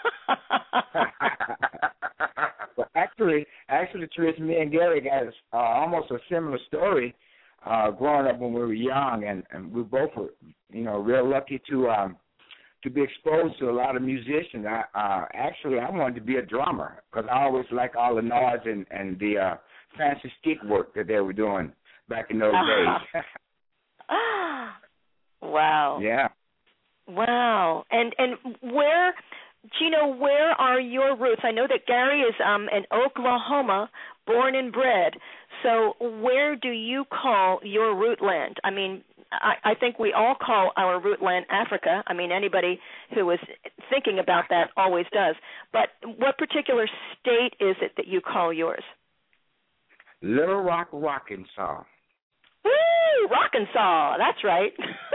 I: Well, actually, Trish, me and Gary got almost a similar story growing up when we were young, and we both were, real lucky to be exposed to a lot of musicians. Actually, I wanted to be a drummer because I always liked all the noise and the fancy stick work that they were doing back in those days.
C: Wow.
I: Yeah.
C: Wow. And where, Gino, where are your roots? I know that Gary is in Oklahoma, born and bred. So where do you call your root land? I mean, I think we all call our root land Africa. I mean, anybody who is thinking about that always does. But what particular state is it that you call yours?
I: Little Rock, Arkansas.
C: Woo! Arkansas. That's right.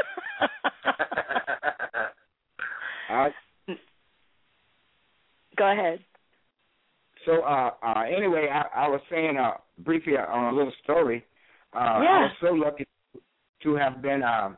C: Go ahead.
I: So anyway, I was saying briefly on a little story. I was so lucky to have been,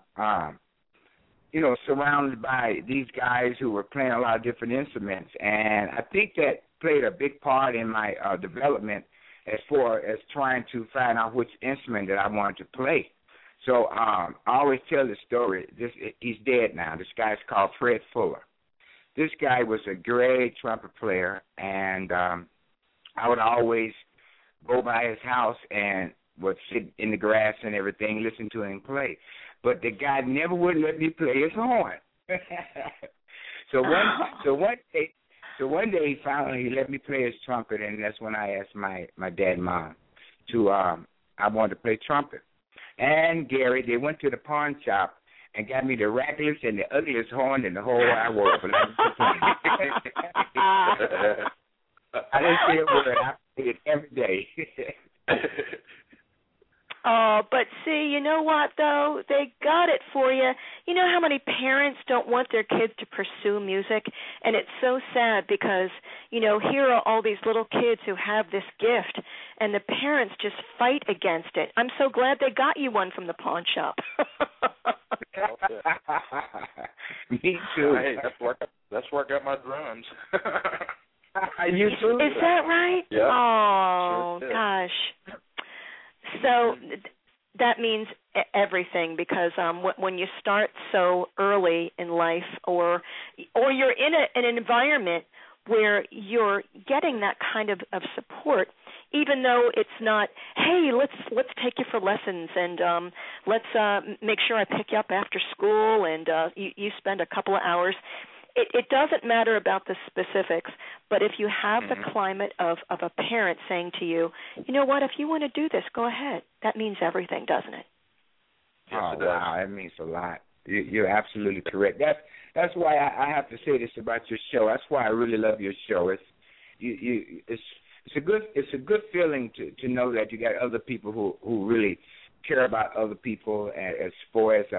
I: surrounded by these guys who were playing a lot of different instruments, and I think that played a big part in my development as far as trying to find out which instrument that I wanted to play. So I always tell this story. He's dead now. This guy's called Fred Fuller. This guy was a great trumpet player, and I would always go by his house and would sit in the grass and everything, listen to him play. But the guy never would let me play his horn. So one day he finally let me play his trumpet, and that's when I asked my dad and mom to I wanted to play trumpet. And Gary, they went to the pawn shop and got me the rackless and the ugliest horn in the whole wide world. But I didn't say a word. I played it every day.
C: Oh, but see, you know what, though? They got it for you. You know how many parents don't want their kids to pursue music? And it's so sad because, here are all these little kids who have this gift, and the parents just fight against it. I'm so glad they got you one from the pawn shop.
I: Me too.
H: Hey, that's where I got my drums.
I: You too?
C: Is that right?
H: Yeah.
C: Oh,
H: sure
C: gosh. So that means everything because when you start so early in life or you're in an environment where you're getting that kind of support, even though it's not, hey, let's take you for lessons and let's make sure I pick you up after school and you spend a couple of hours. It doesn't matter about the specifics, but if you have the climate of a parent saying to you, you know what, if you want to do this, go ahead, that means everything, doesn't it?
H: Yes,
I: oh,
H: it does. Wow,
I: that means a lot. You're absolutely correct. That's why I have to say this about your show. That's why I really love your show. It's a good feeling to know that you got other people who really care about other people as far as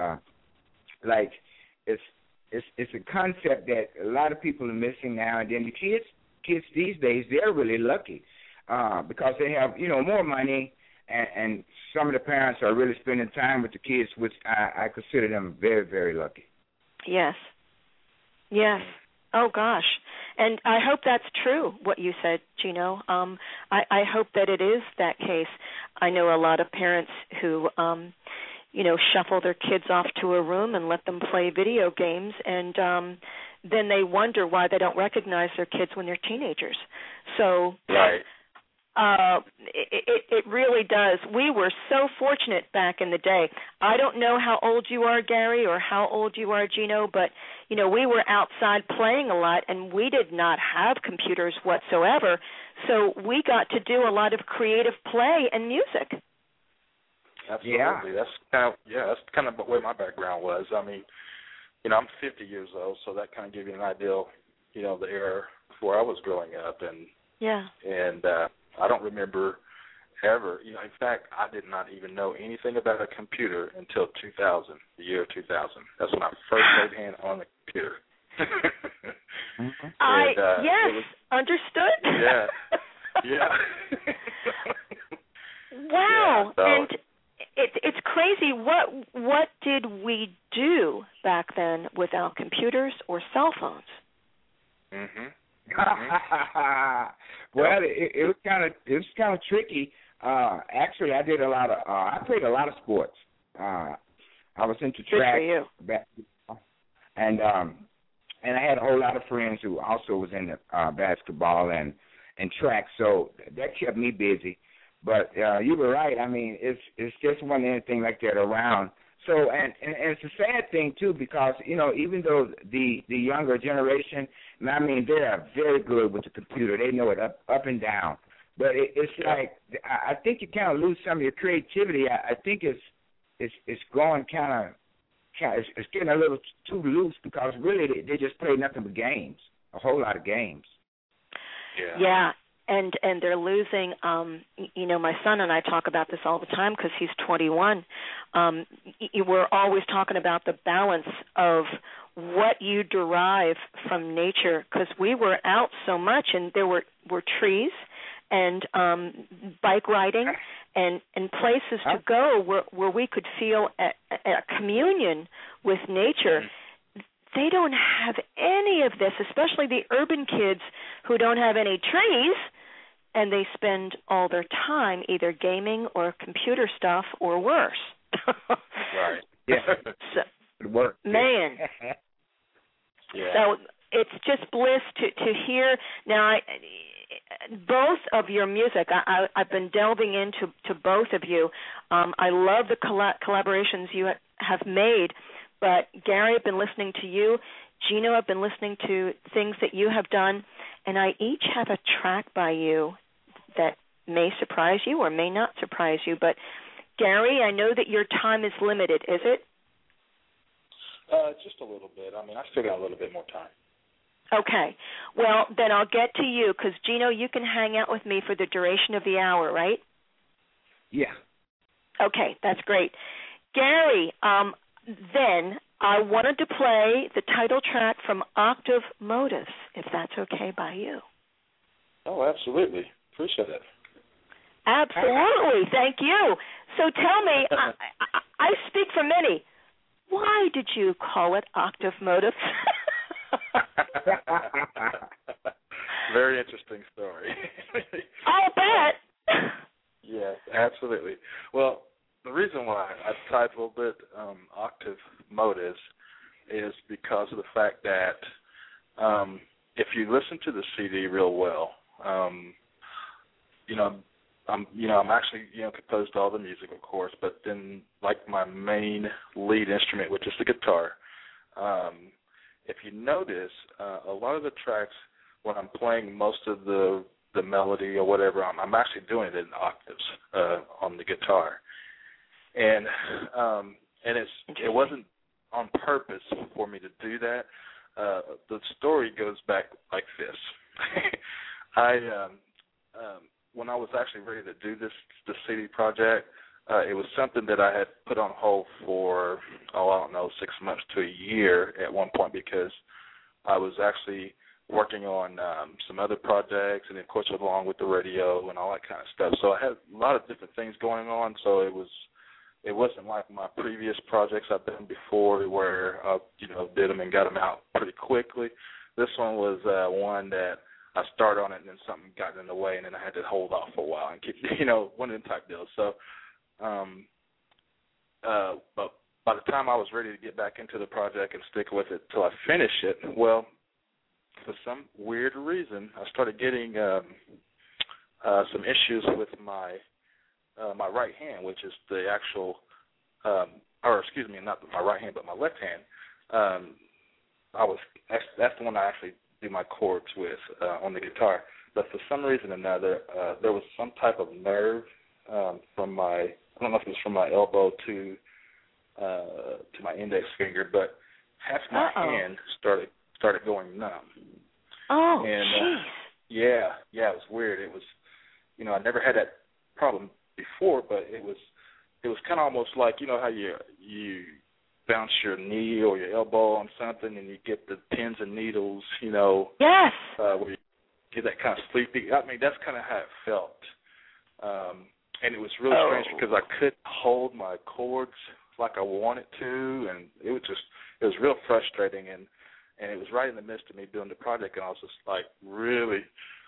I: it's a concept that a lot of people are missing now. And then the kids these days, they're really lucky because they have, more money, and some of the parents are really spending time with the kids, which I consider them very, very lucky.
C: Yes. Oh, gosh. And I hope that's true, what you said, Gino. I hope that it is that case. I know a lot of parents who shuffle their kids off to a room and let them play video games, and then they wonder why they don't recognize their kids when they're teenagers. So
H: Right.
C: It really does. We were so fortunate back in the day. I don't know how old you are, Gary, or how old you are, Gino, but, we were outside playing a lot, and we did not have computers whatsoever, so we got to do a lot of creative play and music.
H: Absolutely.
I: Yeah.
H: That's kind of the way my background was. I mean, I'm 50 years old, so that kind of gives you an idea, the era before I was growing up, and I don't remember ever, in fact, I did not even know anything about a computer until 2000, the year 2000. That's when I first laid hand on the computer.
C: Yes, understood.
H: Yeah.
C: Wow,
H: yeah, so,
C: and it's crazy. What did we do back then without computers or cell phones?
H: Mhm.
I: Well, it was kind of tricky. Actually, I did I played a lot of sports. I was into track, basketball, and I had a whole lot of friends who also was in basketball and track, so that kept me busy. But you were right. I mean, it's just one anything like that around. So and it's a sad thing too, because even though the younger generation, I mean, they are very good with the computer. They know it up and down. But it's like I think you kind of lose some of your creativity. I think it's going it's getting a little too loose, because really they just play nothing but games, a whole lot of games.
C: Yeah. And they're losing, my son and I talk about this all the time because he's 21. We're always talking about the balance of what you derive from nature, because we were out so much, and there were trees and bike riding and places to go where we could feel a communion with nature. They don't have any of this, especially the urban kids who don't have any trees, and they spend all their time either gaming or computer stuff or worse.
H: Right.
I: Yeah. Work.
C: Man.
H: Yeah.
C: So it's just bliss to hear. Now, both of your music, I've been delving into both of you. I love the collaborations you have made. But Gary, I've been listening to you. Gino, I've been listening to things that you have done. And I each have a track by you that may surprise you or may not surprise you. But Gary, I know that your time is limited, is it?
H: Just a little bit. I mean, I still got a little bit more time.
C: Okay. Well, then I'll get to you, because, Gino, you can hang out with me for the duration of the hour, right?
I: Yeah.
C: Okay, that's great. Gary, then I wanted to play the title track from Octave Motives, if that's okay by you.
H: Oh, absolutely. Appreciate it.
C: Absolutely. Thank you. So tell me, I speak for many. Why did you call it Octave Motives?
H: Very interesting story.
C: I'll bet.
H: Yes, absolutely. Well, the reason why I titled it Octave Motives is because of the fact that if you listen to the CD real well, I'm actually composed all the music, of course, but then like my main lead instrument, which is the guitar. If you notice, a lot of the tracks when I'm playing most of the melody or whatever, I'm actually doing it in octaves on the guitar. And it wasn't on purpose for me to do that. The story goes back like this. When I was actually ready to do the CD project, it was something that I had put on hold for, 6 months to a year at one point, because I was actually working on some other projects, and of course along with the radio and all that kind of stuff. So I had a lot of different things going on, so it wasn't like my previous projects I've done before where I, did them and got them out pretty quickly. This one was one that I started on it and then something got in the way, and then I had to hold off for a while and keep, one of them type deals. So, but by the time I was ready to get back into the project and stick with it till I finish it, well, for some weird reason, I started getting some issues with my right hand, which is the actual, or excuse me, not my right hand, but my left hand. That's the one I actually do my chords with on the guitar. But for some reason or another, there was some type of nerve from my, I don't know if it was from my elbow to my index finger, but half my hand started going numb.
C: Oh,
H: and yeah, it was weird. It was, I never had that problem before, but it was kind of almost like, how you bounce your knee or your elbow on something and you get the pins and needles,
C: Yes.
H: Where you get that kind of sleepy. I mean, that's kind of how it felt. And it was really strange because I couldn't hold my chords like I wanted to, and it was real frustrating, and it was right in the midst of me doing the project, and I was just like really,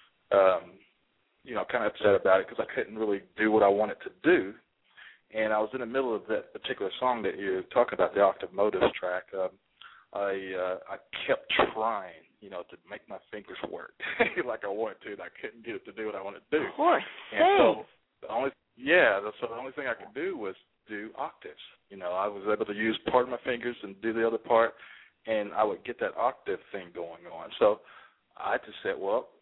H: kind of upset about it because I couldn't really do what I wanted to do. And I was in the middle of that particular song that you're talking about, the Octave Modus track. I kept trying, to make my fingers work like I wanted to, and I couldn't get it to do what I wanted to do.
C: Of course.
H: And so the only thing I could do was do octaves. I was able to use part of my fingers and do the other part, and I would get that octave thing going on. So I just said,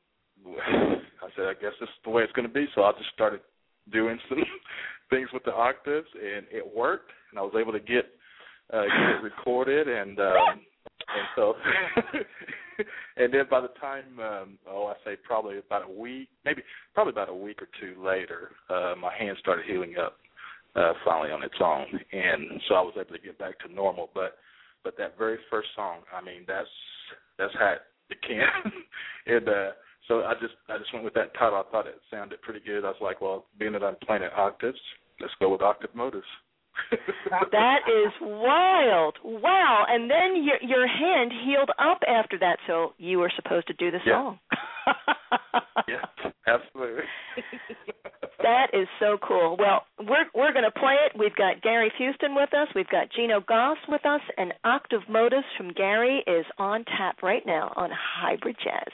H: I guess this is the way it's going to be. So I just started doing some things with the octaves, and it worked, and I was able to get it recorded, and so and then by the time I say probably about a week or two later, my hand started healing up finally on its own, and so I was able to get back to normal. But that very first song, I mean, that's how it can. And so I just went with that title. I thought it sounded pretty good. I was like, well, being that I'm playing at octaves, let's go with Octave Modus.
C: That is wild. Wow. And then your hand healed up after that, so you were supposed to do the song.
H: Yeah, absolutely.
C: That is so cool. Well, we're going to play it. We've got Gary Houston with us. We've got Gino Goss with us, and Octave Modus from Gary is on tap right now on Hybrid Jazz.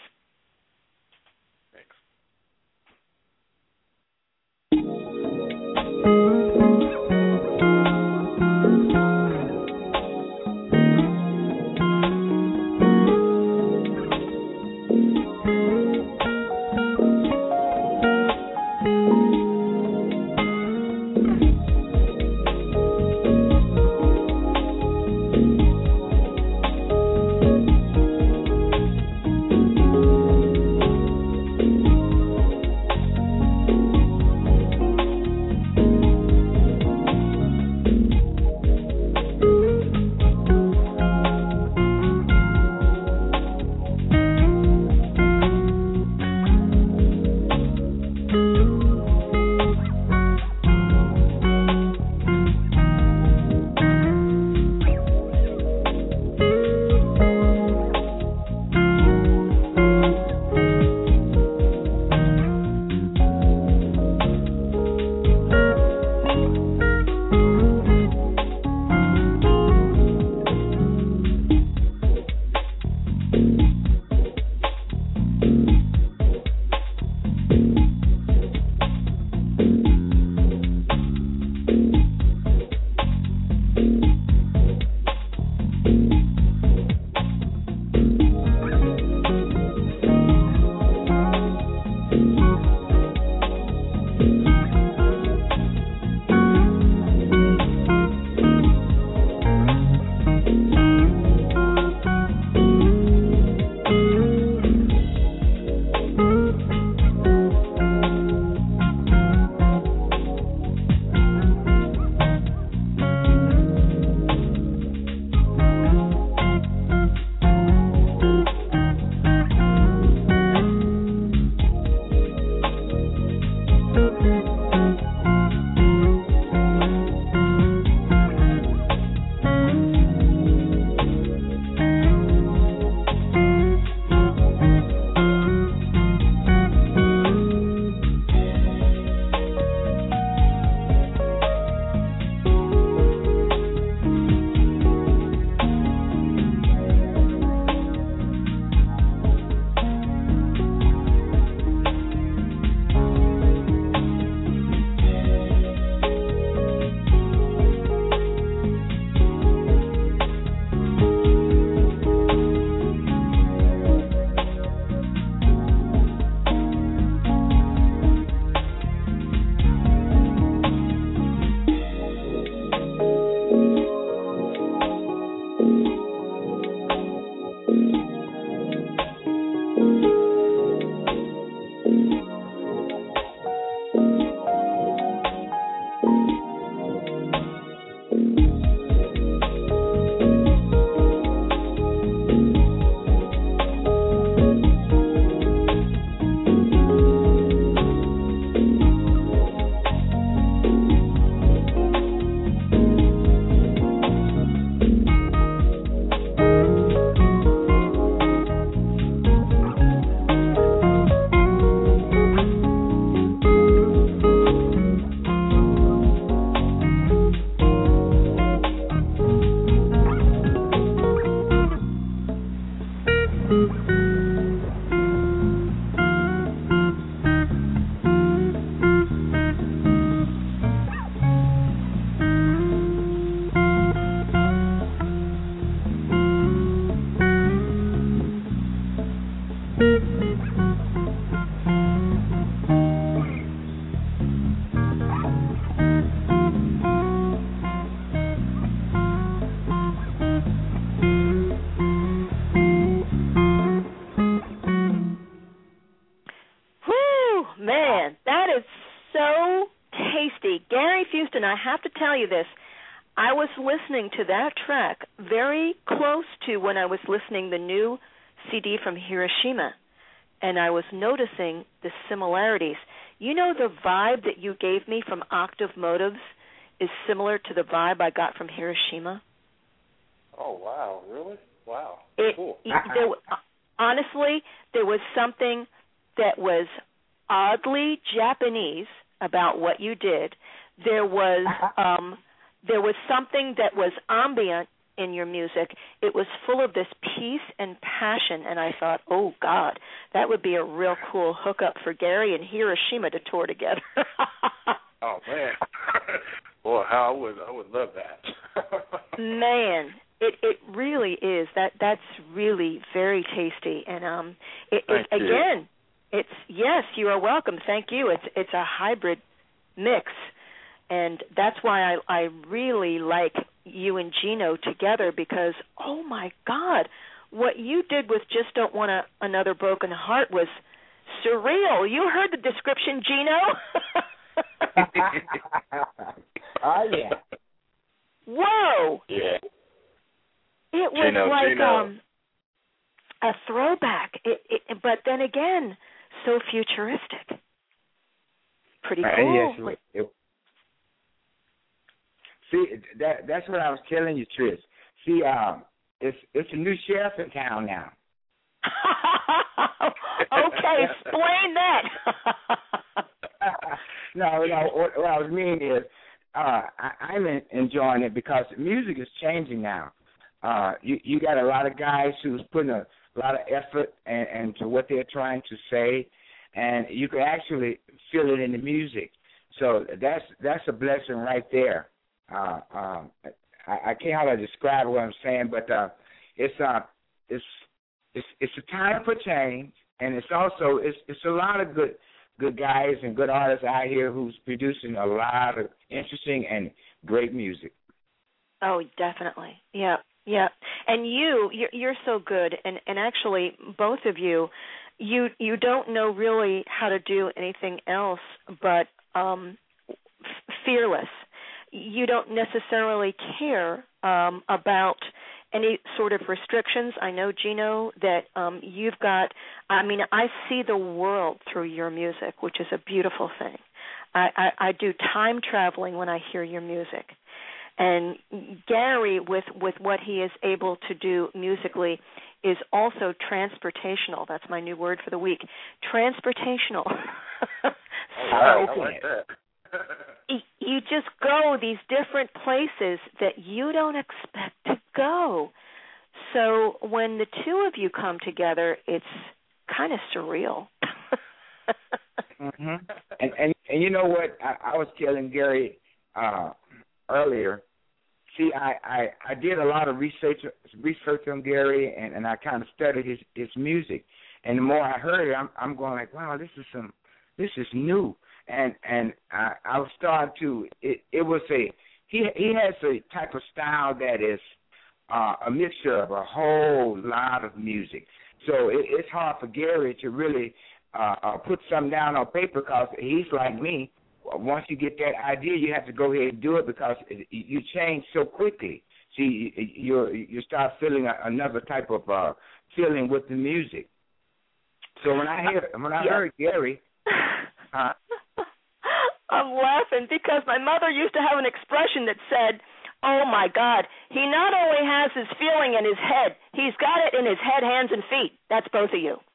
C: man, that is so tasty. Gary Fuston, I have to tell you this. I was listening to that track very close to when I was listening the new CD from Hiroshima, and I was noticing the similarities. You know, the vibe that you gave me from Octave Motives is similar to the vibe I got from Hiroshima.
H: Oh, wow. Really? Wow. Cool.
C: Honestly, there was something that was oddly Japanese about what you did. There was something that was ambient in your music. It was full of this peace and passion, and I thought, oh, God, that would be a real cool hookup for Gary and Hiroshima to tour together.
H: Oh, man. Boy, how I would love that.
C: Man, it really is. That's really very tasty. And again, it's yes, you are welcome. Thank you. It's a hybrid mix. And that's why I really like you and Gino together because, oh, my God, what you did with Just Don't Want Another Broken Heart was surreal. You heard the description, Gino?
I: Oh, yeah.
C: Whoa.
H: Yeah.
C: It was a throwback, but then again, so futuristic. Pretty cool.
I: Yes, see, that's what I was telling you, Trish. See, it's a new sheriff in town now.
C: Okay, explain that.
I: No, what I was meaning is I'm enjoying it because music is changing now. You got a lot of guys who's putting a lot of effort into what they're trying to say, and you can actually feel it in the music. So that's a blessing right there. I can't hardly describe what I'm saying, but it's a time for change, and it's also it's a lot of good guys and good artists out here who's producing a lot of interesting and great music.
C: Oh, definitely. Yeah. Yeah. And you're so good, and actually both of you don't know really how to do anything else but fearless. You don't necessarily care about any sort of restrictions. I know, Gino, that you've got, I see the world through your music, which is a beautiful thing. I do time traveling when I hear your music. And Gary, with what he is able to do musically, is also transportational. That's my new word for the week. Transportational.
H: I like that.
C: You just go these different places that you don't expect to go. So when the two of you come together, it's kind of surreal.
I: Mm-hmm. And you know what? I was telling Gary earlier. See, I did a lot of research on Gary, and I kind of studied his music. And the more I heard it, I'm going like, wow, this is new. And I was starting to. It was he has a type of style that is a mixture of a whole lot of music. So it's hard for Gary to really put something down on paper because he's like me. Once you get that idea, you have to go ahead and do it because you change so quickly. See, you start feeling another type of feeling with the music. So when I heard Gary,
C: I'm laughing because my mother used to have an expression that said, "Oh my God, he not only has his feeling in his head, he's got it in his head, hands, and feet." That's both of you.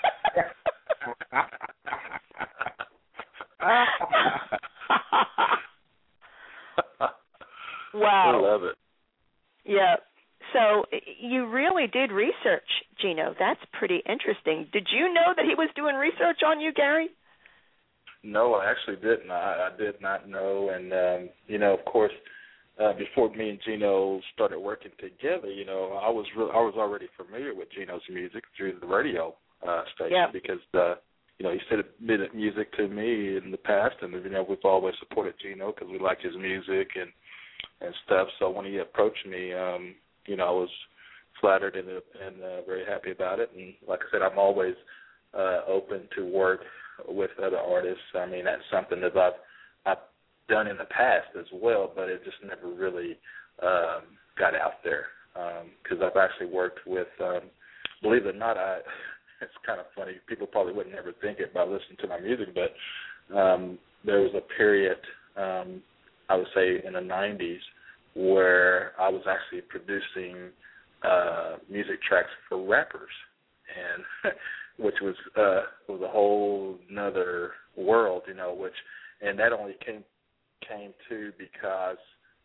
C: Wow.
H: I love it.
C: Yeah. So you really did research, Gino. That's pretty interesting. Did you know that he was doing research on you, Gary?
H: No, I actually didn't. I did not know. And, of course, before me and Gino started working together, I was already familiar with Gino's music through the radio station because he submitted music to me in the past, and we've always supported Gino because we like his music and stuff. So when he approached me, I was flattered and very happy about it. And like I said, I'm always open to work with other artists. I mean, that's something that I've done in the past as well, but it just never really got out there because I've actually worked with, believe it or not, it's kind of funny. People probably wouldn't ever think it by listening to my music, but there was a period, I would say in the 90s, where I was actually producing music tracks for rappers, and which was a whole nother world, you know. And that only came to because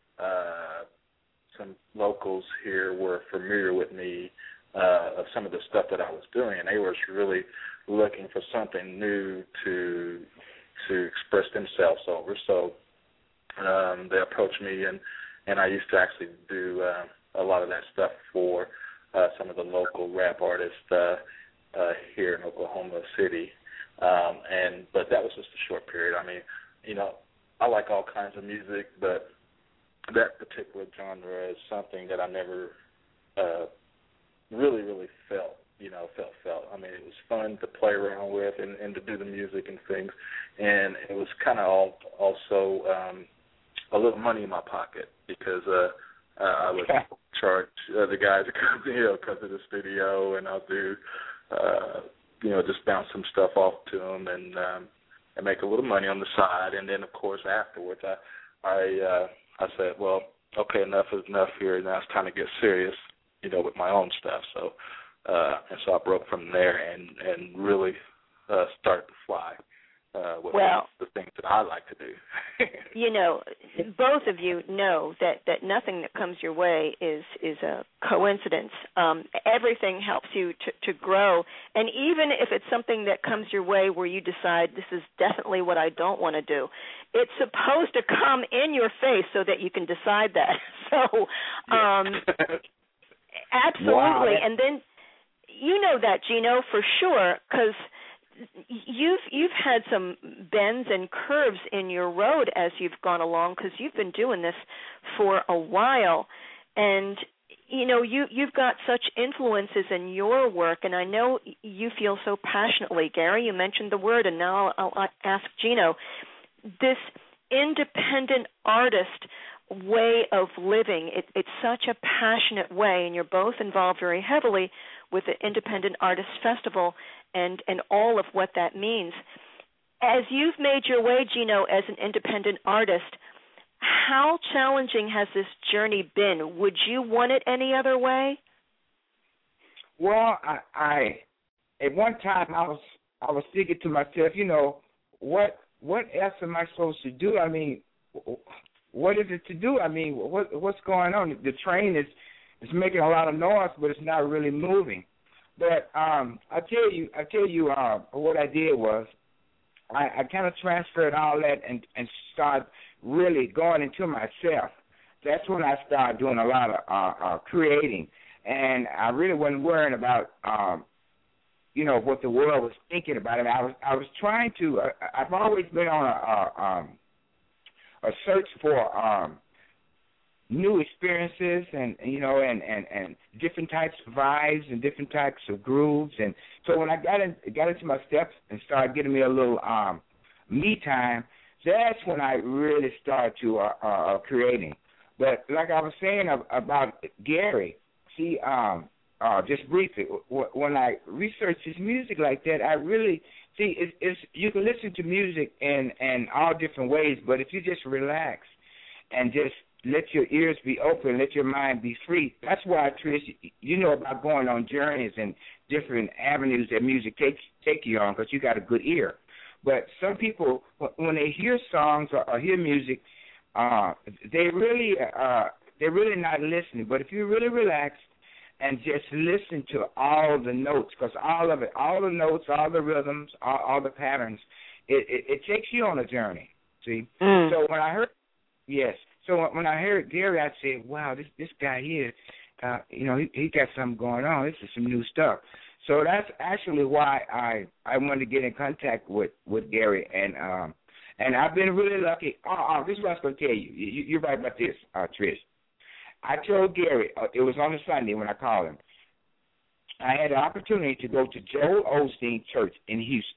H: some locals here were familiar with me of some of the stuff that I was doing, and they were really looking for something new to express themselves over. So they approached me, and I used to actually do a lot of that stuff for some of the local rap artists here in Oklahoma City. But that was just a short period. I mean, you know, I like all kinds of music, but that particular genre is something that I never really felt. I mean, it was fun to play around with and to do the music and things, and it was kind of also a little money in my pocket because I would charge the guys to come to the studio, and I'll do just bounce some stuff off to them and make a little money on the side, and then of course afterwards I said, well, okay, enough is enough here. Now it's time to get serious, with my own stuff. So and so I broke from there and really started to fly with the things that I like to do.
C: Both of you know that nothing that comes your way is a coincidence. Everything helps you to grow, and even if it's something that comes your way where you decide this is definitely what I don't want to do, it's supposed to come in your face so that you can decide that. So, absolutely. Wow. And then you know that, Gino, for sure, because you've had some bends and curves in your road as you've gone along, because you've been doing this for a while, and you've got such influences in your work, and I know you feel so passionately. Gary, you mentioned the word, and now I'll ask Gino. This independent artist way of living, it's such a passionate way, and you're both involved very heavily with the Independent Artists Festival and all of what that means. As you've made your way, Gino, as an independent artist, how challenging has this journey been? Would you want it any other way?
I: Well, I at one time I was thinking to myself, what else am I supposed to do? I mean, what is it to do? I mean, what's going on? The train is making a lot of noise, but it's not really moving. But I tell you, what I did was I kind of transferred all that and started really going into myself. That's when I started doing a lot of creating, and I really wasn't worrying about what the world was thinking about it. I was trying to. I've always been on a search for new experiences and different types of vibes and different types of grooves. And so when I got into my steps and started getting me a little me time, that's when I really started to creating. But like I was saying about Gary, see, just briefly, when I researched his music like that, I really see it's you can listen to music in all different ways, but if you just relax and just let your ears be open, let your mind be free. That's why, Trish, you know about going on journeys and different avenues that music take you on, because you got a good ear. But some people, when they hear songs or hear music, they're really not listening. But if you really relax and just listen to all the notes, because all of it, all the notes, all the rhythms, all the patterns, it takes you on a journey. See? So when I heard, yes. So when I heard Gary, I said, wow, this guy here, he got something going on. This is some new stuff. So that's actually why I wanted to get in contact with Gary. And I've been really lucky. This is what I was going to tell you. You're right about this, Trish. I told Gary, it was on a Sunday when I called him, I had the opportunity to go to Joel Osteen Church in Houston.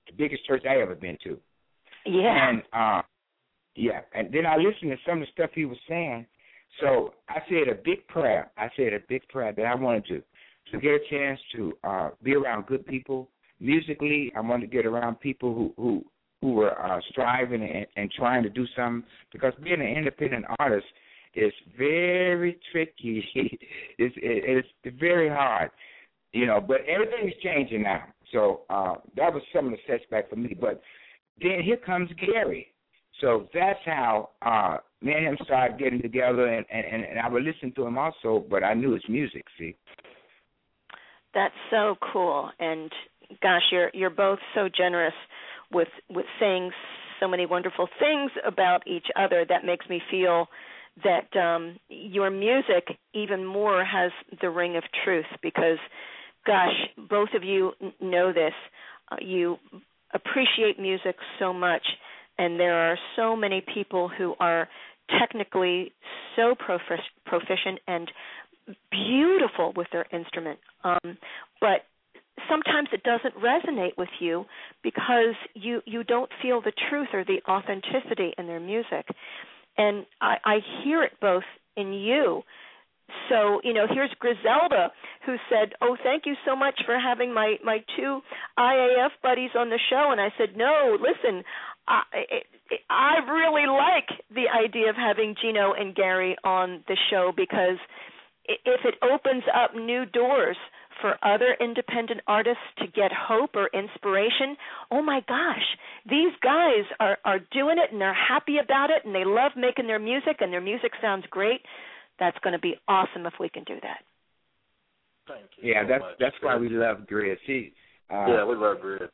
I: the biggest church I ever been to.
C: Yeah.
I: And and then I listened to some of the stuff he was saying. So I said a big prayer. That I wanted to get a chance to be around good people. Musically, I wanted to get around people who were striving and trying to do something, because being an independent artist is very tricky. It's very hard, but everything is changing now. So that was some of the setback for me. But then here comes Gary. So that's how me and him started getting together, and I would listen to him also, but I knew his music, see.
C: That's so cool. And gosh, you're both so generous with saying so many wonderful things about each other. That makes me feel that your music even more has the ring of truth, because, gosh, both of you know this. You appreciate music so much, and there are so many people who are technically so proficient and beautiful with their instrument, but sometimes it doesn't resonate with you because you don't feel the truth or the authenticity in their music. And I hear it both in you. So, here's Griselda, who said, "Oh, thank you so much for having my two IAF buddies on the show." And I said, "No, listen, I really like the idea of having Gino and Gary on the show, because if it opens up new doors for other independent artists to get hope or inspiration, oh my gosh, these guys are doing it and they're happy about it and they love making their music and their music sounds great. That's going to be awesome if we can do that."
H: Thank you.
I: Yeah,
H: so
I: that's why we love Grizz.
H: We love Grizz.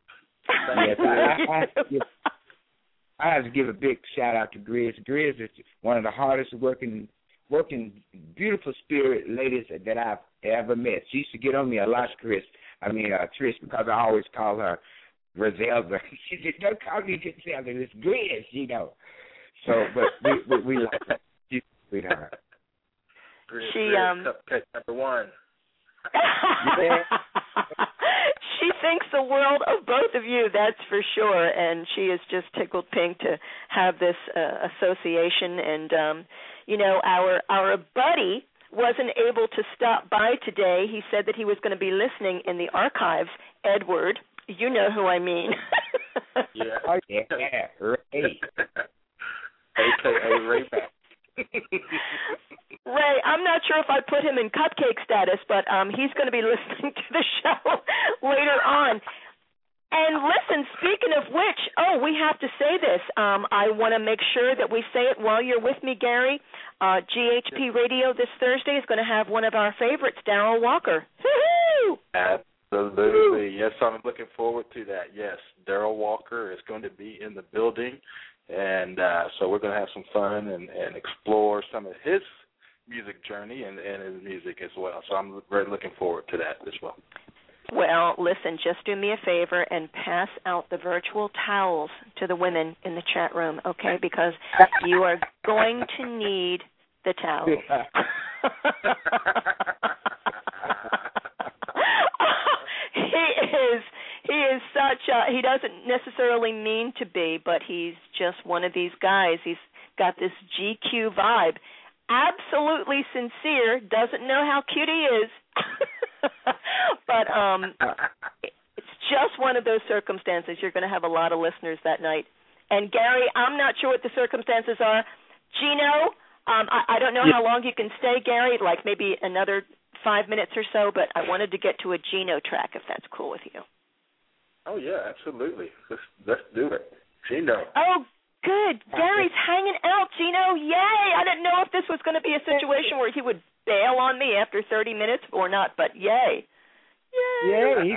I: Yes, I have to give a big shout out to Grizz. Grizz is one of the hardest working, beautiful spirit ladies that I've ever met. She used to get on me a lot, Trish, because I always call her Griselda. She said, "Don't call me Griselda, it's Grizz, So, but we like her. She's a sweetheart.
H: Grizz, cupcake number one.
C: She thinks the world of both of you, that's for sure, and she is just tickled pink to have this association. And our buddy wasn't able to stop by today. He said that he was going to be listening in the archives. Edward, you know who I mean.
H: Yeah.
I: Oh, yeah, Ray.
H: AKA Ray Back.
C: Ray, I'm not sure if I put him in cupcake status, but he's going to be listening to the show later on. And listen, speaking of which, we have to say this. I want to make sure that we say it while you're with me, Gary. GHP Radio this Thursday is going to have one of our favorites, Darrell Walker. Woo-hoo!
H: Absolutely. Yes, I'm looking forward to that. Yes, Darrell Walker is going to be in the building. And so we're going to have some fun and explore some of his music journey and his music as well. So I'm very looking forward to that as well.
C: Well, listen, just do me a favor and pass out the virtual towels to the women in the chat room, okay? Because you are going to need the towels. He is such a, he doesn't necessarily mean to be, but he's just one of these guys. He's got this GQ vibe. Absolutely sincere, doesn't know how cute he is. But it's just one of those circumstances. You're going to have a lot of listeners that night. And Gary, I'm not sure what the circumstances are. Gino, I don't know how long you can stay, Gary, like maybe another 5 minutes or so, but I wanted to get to a Gino track, if that's cool with you.
H: Oh, yeah, absolutely. Let's do it. Gino.
C: Oh, good. Gary's hanging out, Gino. Yay! I didn't know if this was going to be a situation where he would bail on me after 30 minutes or not, but yay.
I: Yay.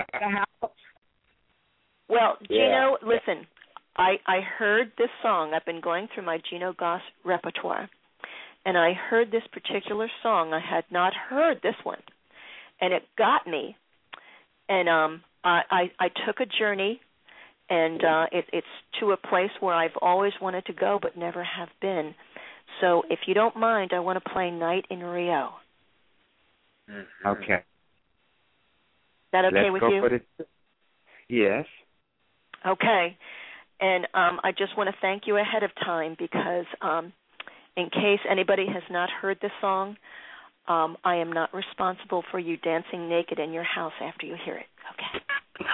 C: Well, Gino, listen, I heard this song. I've been going through my Gino Goss repertoire, and I heard this particular song. I had not heard this one, and it got me. And I took a journey, and it's to a place where I've always wanted to go but never have been. So if you don't mind, I want to play Night in Rio.
H: Mm-hmm.
I: Okay.
C: Is that okay with you?
I: Yes.
C: Okay. And I just want to thank you ahead of time because in case anybody has not heard this song, I am not responsible for you dancing naked in your house after you hear it. Okay.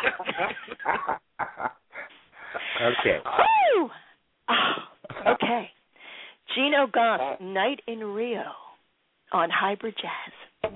I: Okay.
C: Woo! Oh, okay. Gino Goss, Night in Rio on Hybrid Jazz.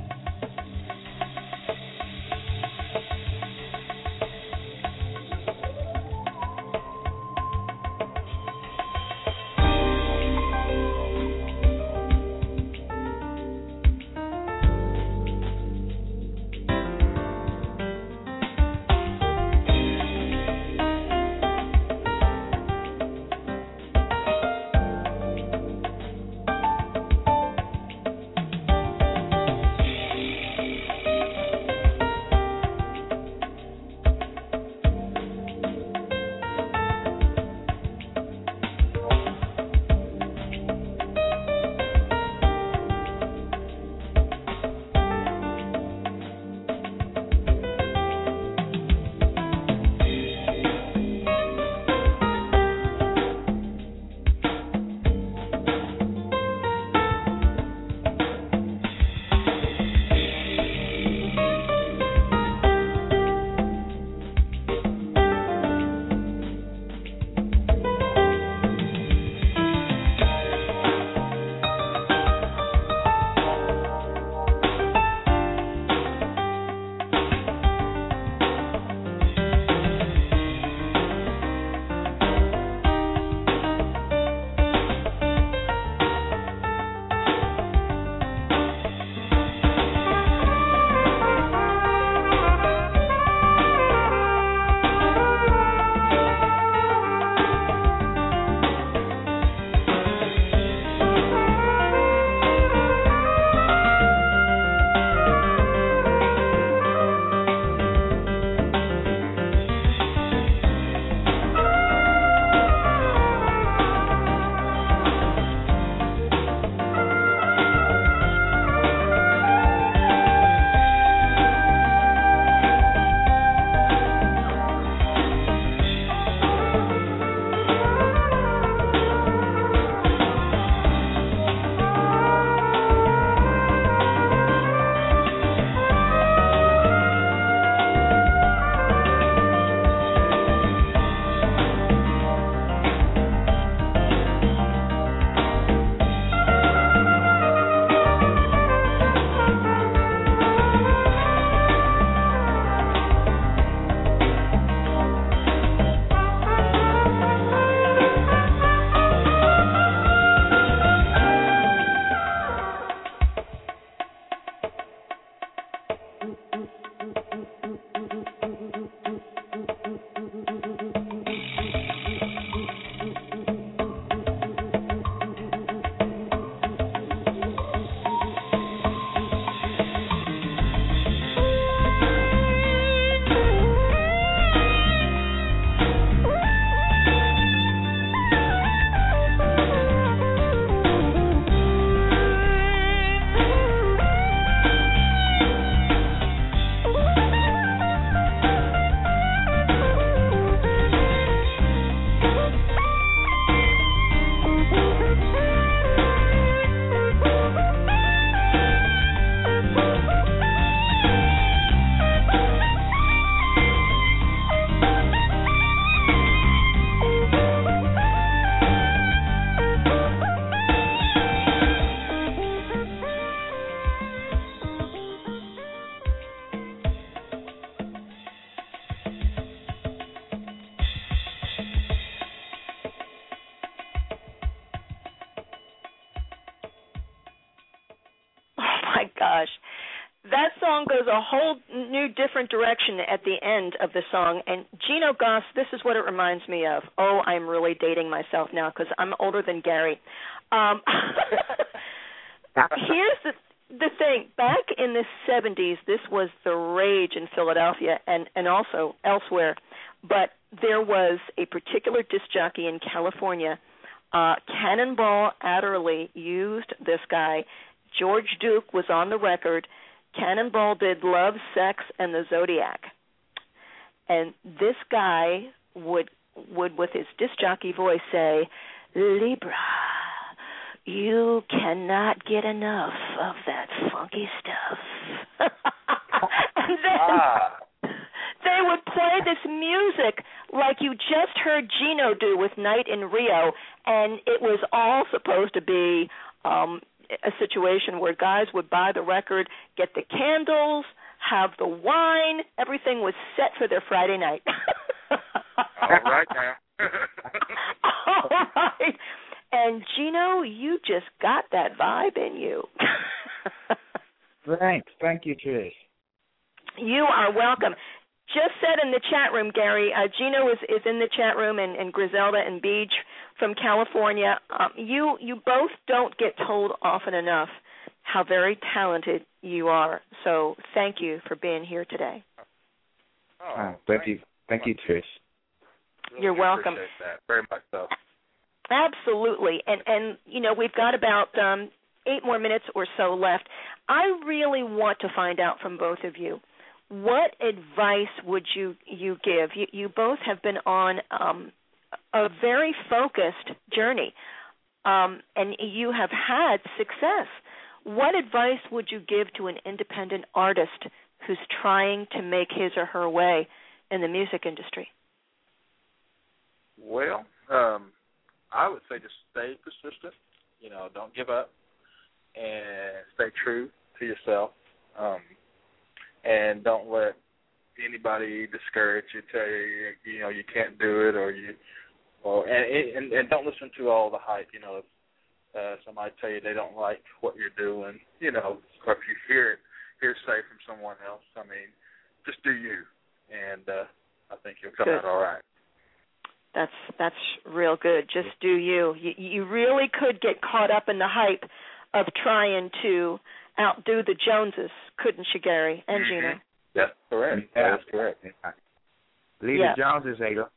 C: gosh. That song goes a whole new different direction at the end of the song. And Gino Goss, this is what it reminds me of. Oh, I'm really dating myself now because I'm older than Gary. Here's the thing. Back in the 70s, this was the rage in Philadelphia and also elsewhere. But there was a particular disc jockey in California. Cannonball Adderley used this guy. George Duke was on the record. Cannonball did Love, Sex, and the Zodiac. And this guy would with his disc jockey voice say, "Libra, you cannot get enough of that funky stuff." And then they would play this music like you just heard Gino do with Night in Rio, and it was all supposed to be a situation where guys would buy the record, get the candles, have the wine, everything was set for their Friday night.
H: All right now.
C: All right. And Gino, you just got that vibe in you.
I: Thanks. Thank you, Trish.
C: You are welcome. Just said in the chat room, Gary, Gino is in the chat room, and Griselda and Beach from California. You both don't get told often enough how very talented you are. So thank you for being here today.
I: Thank you. Thank you, Trish.
H: Really
C: You're welcome.
H: Appreciate that very much so.
C: Absolutely. And you know, we've got about 8 more minutes or so left. I really want to find out from both of you, what advice would you give? You both have been on a very focused journey, and you have had success. What advice would you give to an independent artist who's trying to make his or her way in the music industry?
H: Well, I would say just stay persistent. You know, don't give up, and stay true to yourself. And don't let anybody discourage you, tell you, you know, you can't do it, and don't listen to all the hype. You know, if somebody tell you they don't like what you're doing, you know, or if you hear say from someone else, I mean, just do you, and I think you'll come out all right.
C: That's real good. Just do you. You really could get caught up in the hype of trying to outdo the Joneses, couldn't you, Gary and Gino?
H: That's correct.
I: Yeah.
H: That is correct.
I: Leave the Joneses alone.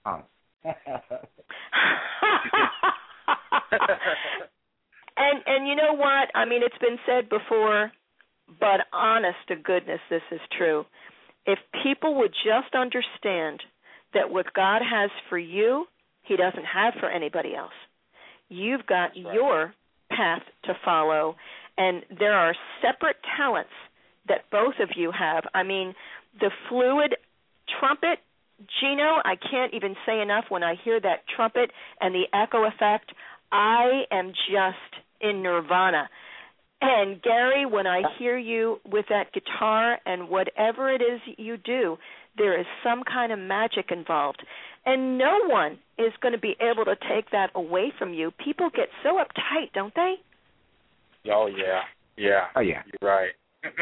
C: And you know what? I mean, it's been said before, but honest to goodness, this is true. If people would just understand that what God has for you, He doesn't have for anybody else. You've got your path to follow, and there are separate talents that both of you have. I mean, the fluid trumpet, Gino, I can't even say enough when I hear that trumpet and the echo effect. I am just in nirvana. And Gary, when I hear you with that guitar and whatever it is you do, there is some kind of magic involved. And no one is going to be able to take that away from you. People get so uptight, don't they?
H: Oh, yeah. Yeah.
I: Oh, yeah.
H: You're right.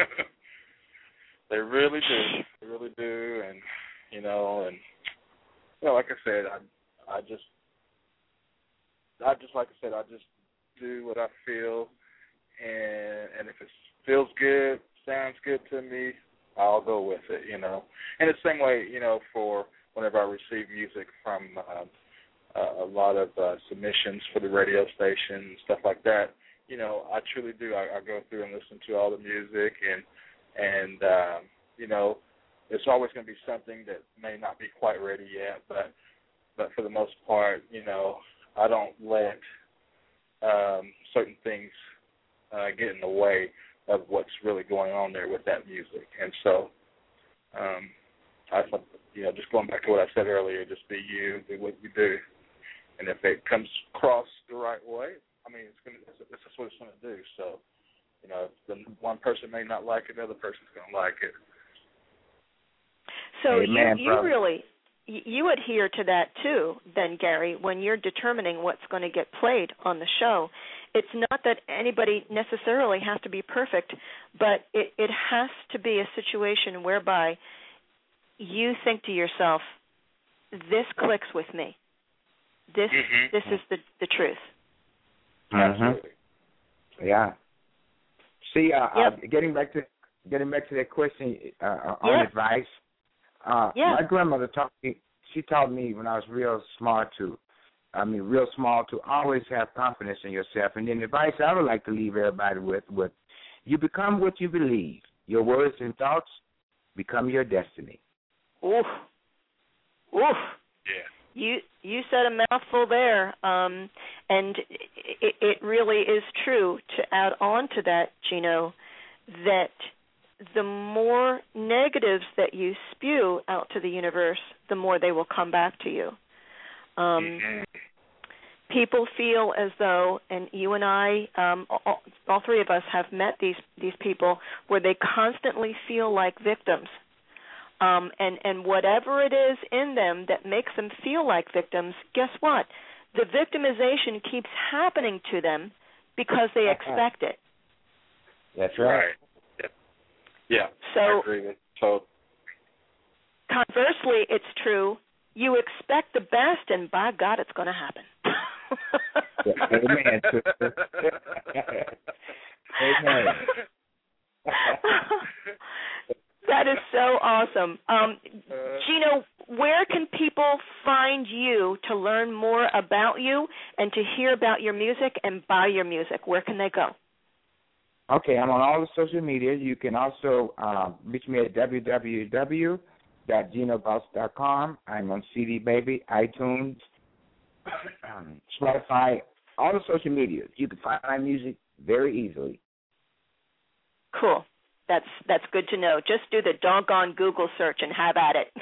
H: They really do. They really do. And, you know, like I said, I just do what I feel. And if it feels good, sounds good to me, I'll go with it, you know. And it's the same way, you know, for whenever I receive music from a lot of submissions for the radio station, stuff like that, you know, I truly do. I go through and listen to all the music, and you know, it's always going to be something that may not be quite ready yet, but for the most part, you know, I don't let certain things get in the way of what's really going on there with that music. And so, you know, just going back to what I said earlier, just be you, do what you do, and if it comes across the right way, I mean, it's just what it's going to do. So, you know, one person may not like it, the other person's going to like it.
C: So
I: Amen,
C: you really, you adhere to that too, then, Gary, when you're determining what's going to get played on the show. It's not that anybody necessarily has to be perfect, but it has to be a situation whereby you think to yourself, this clicks with me. This is the truth.
H: Absolutely.
I: Yeah. See, getting back to that question on advice. My grandmother taught me. She taught me when I was real small to always have confidence in yourself. And then the advice I would like to leave everybody with: you become what you believe. Your words and thoughts become your destiny.
C: Oof. Oof. You said a mouthful there, and it really is true. To add on to that, Gino, that the more negatives that you spew out to the universe, the more they will come back to you. People feel as though, and you and I, all three of us have met these people where they constantly feel like victims. And whatever it is in them that makes them feel like victims, guess what? The victimization keeps happening to them because they expect it.
I: That's right.
H: Yeah.
C: So,
H: I agree. So,
C: conversely, it's true. You expect the best, and by God, it's going to happen.
I: Amen. Amen.
C: That is so awesome. Gino, where can people find you to learn more about you and to hear about your music and buy your music? Where can they go?
I: Okay, I'm on all the social media. You can also reach me at www.ginoboss.com. I'm on CD Baby, iTunes, Spotify, all the social media. You can find my music very easily.
C: Cool. That's good to know. Just do the doggone Google search and have at it.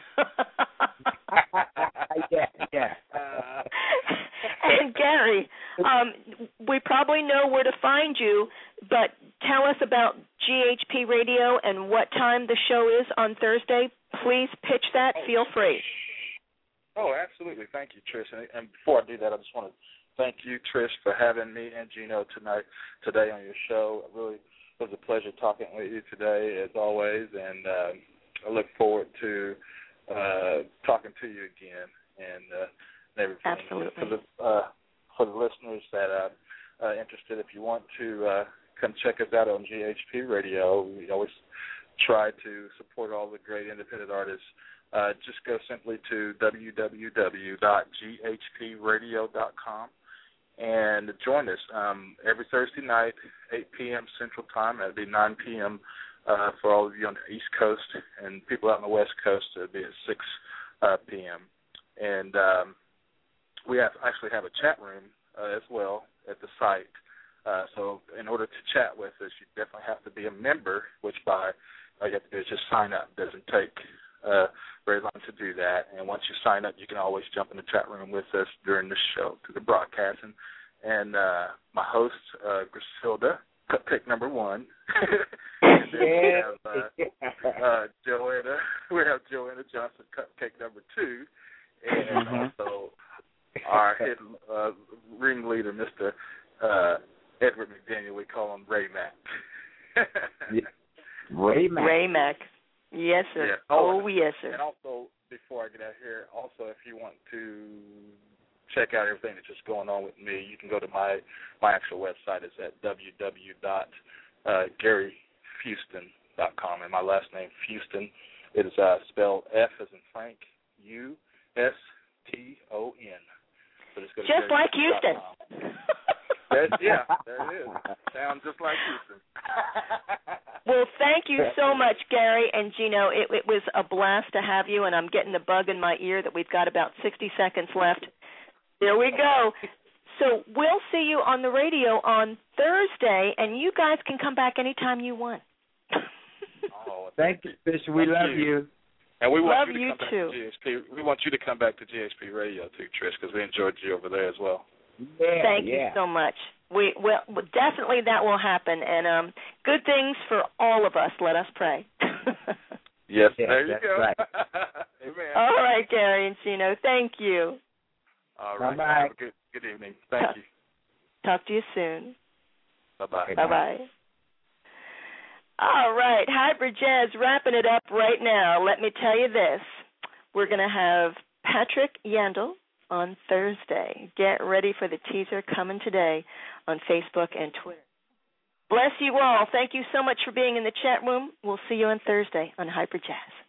I: Yeah.
C: And Gary, we probably know where to find you, but tell us about GHP Radio and what time the show is on Thursday. Please pitch that. Feel free.
H: Oh, absolutely. Thank you, Trish. And before I do that, I just want to thank you, Trish, for having me and Gino today on your show. Really, it was a pleasure talking with you today, as always, and I look forward to talking to you again and everything.
C: Absolutely.
H: For the listeners that are interested, if you want to come check us out on GHP Radio, we always try to support all the great independent artists. Just go simply to www.ghpradio.com and join us every Thursday night, 8 p.m. Central Time. That would be 9 p.m. For all of you on the East Coast, and people out on the West Coast, it would be at 6 p.m. And we actually have a chat room as well at the site. So in order to chat with us, you definitely have to be a member, which all you have to do is just sign up. It doesn't take very long to do that. And once you sign up, you can always jump in the chat room with us during the show, through the broadcast. And my host, Griselda, cupcake number 1. And then we have Joanna. We have Joanna Johnson, cupcake number 2. And also our hidden ringleader, Mr. Edward McDaniel. We call him Ray Mack.
I: Ray Mack.
C: Ray Mack. Yes, sir.
H: Yeah.
C: Oh, yes, sir.
H: And also, before I get out here, also, if you want to check out everything that's just going on with me, you can go to my actual website. It's at www.garyfuston.com. And my last name, Fuston, it is spelled F as in Frank, U-S-T-O-N. So
C: just like Houston.
H: There it is. Sounds just like Houston.
C: Well, thank you so much, Gary and Gino. It was a blast to have you, and I'm getting the bug in my ear that we've got about 60 seconds left. There we go. So we'll see you on the radio on Thursday, and you guys can come back anytime you want.
I: Thank you, Fisher. We love you.
H: And we want
C: love
H: you to come
C: too.
H: back to GHP. We want you to come back to GHP Radio too, Trish, because we enjoyed you over there as well.
C: Thank you so much. We definitely that will happen, and good things for all of us. Let us pray.
H: Yes, there you go.
I: Right.
H: Amen.
C: All right, Gary and Gino. Thank you.
H: All right.
I: Bye-bye.
H: Have a good evening. Thank you.
C: Talk to you soon.
H: Bye-bye.
C: Bye-bye. All right, Hybrid Jazz wrapping it up right now. Let me tell you this. We're going to have Patrick Yandel on Thursday. Get ready for the teaser coming today on Facebook and Twitter. Bless you all. Thank you so much for being in the chat room. We'll see you on Thursday on Hybrid Jazz.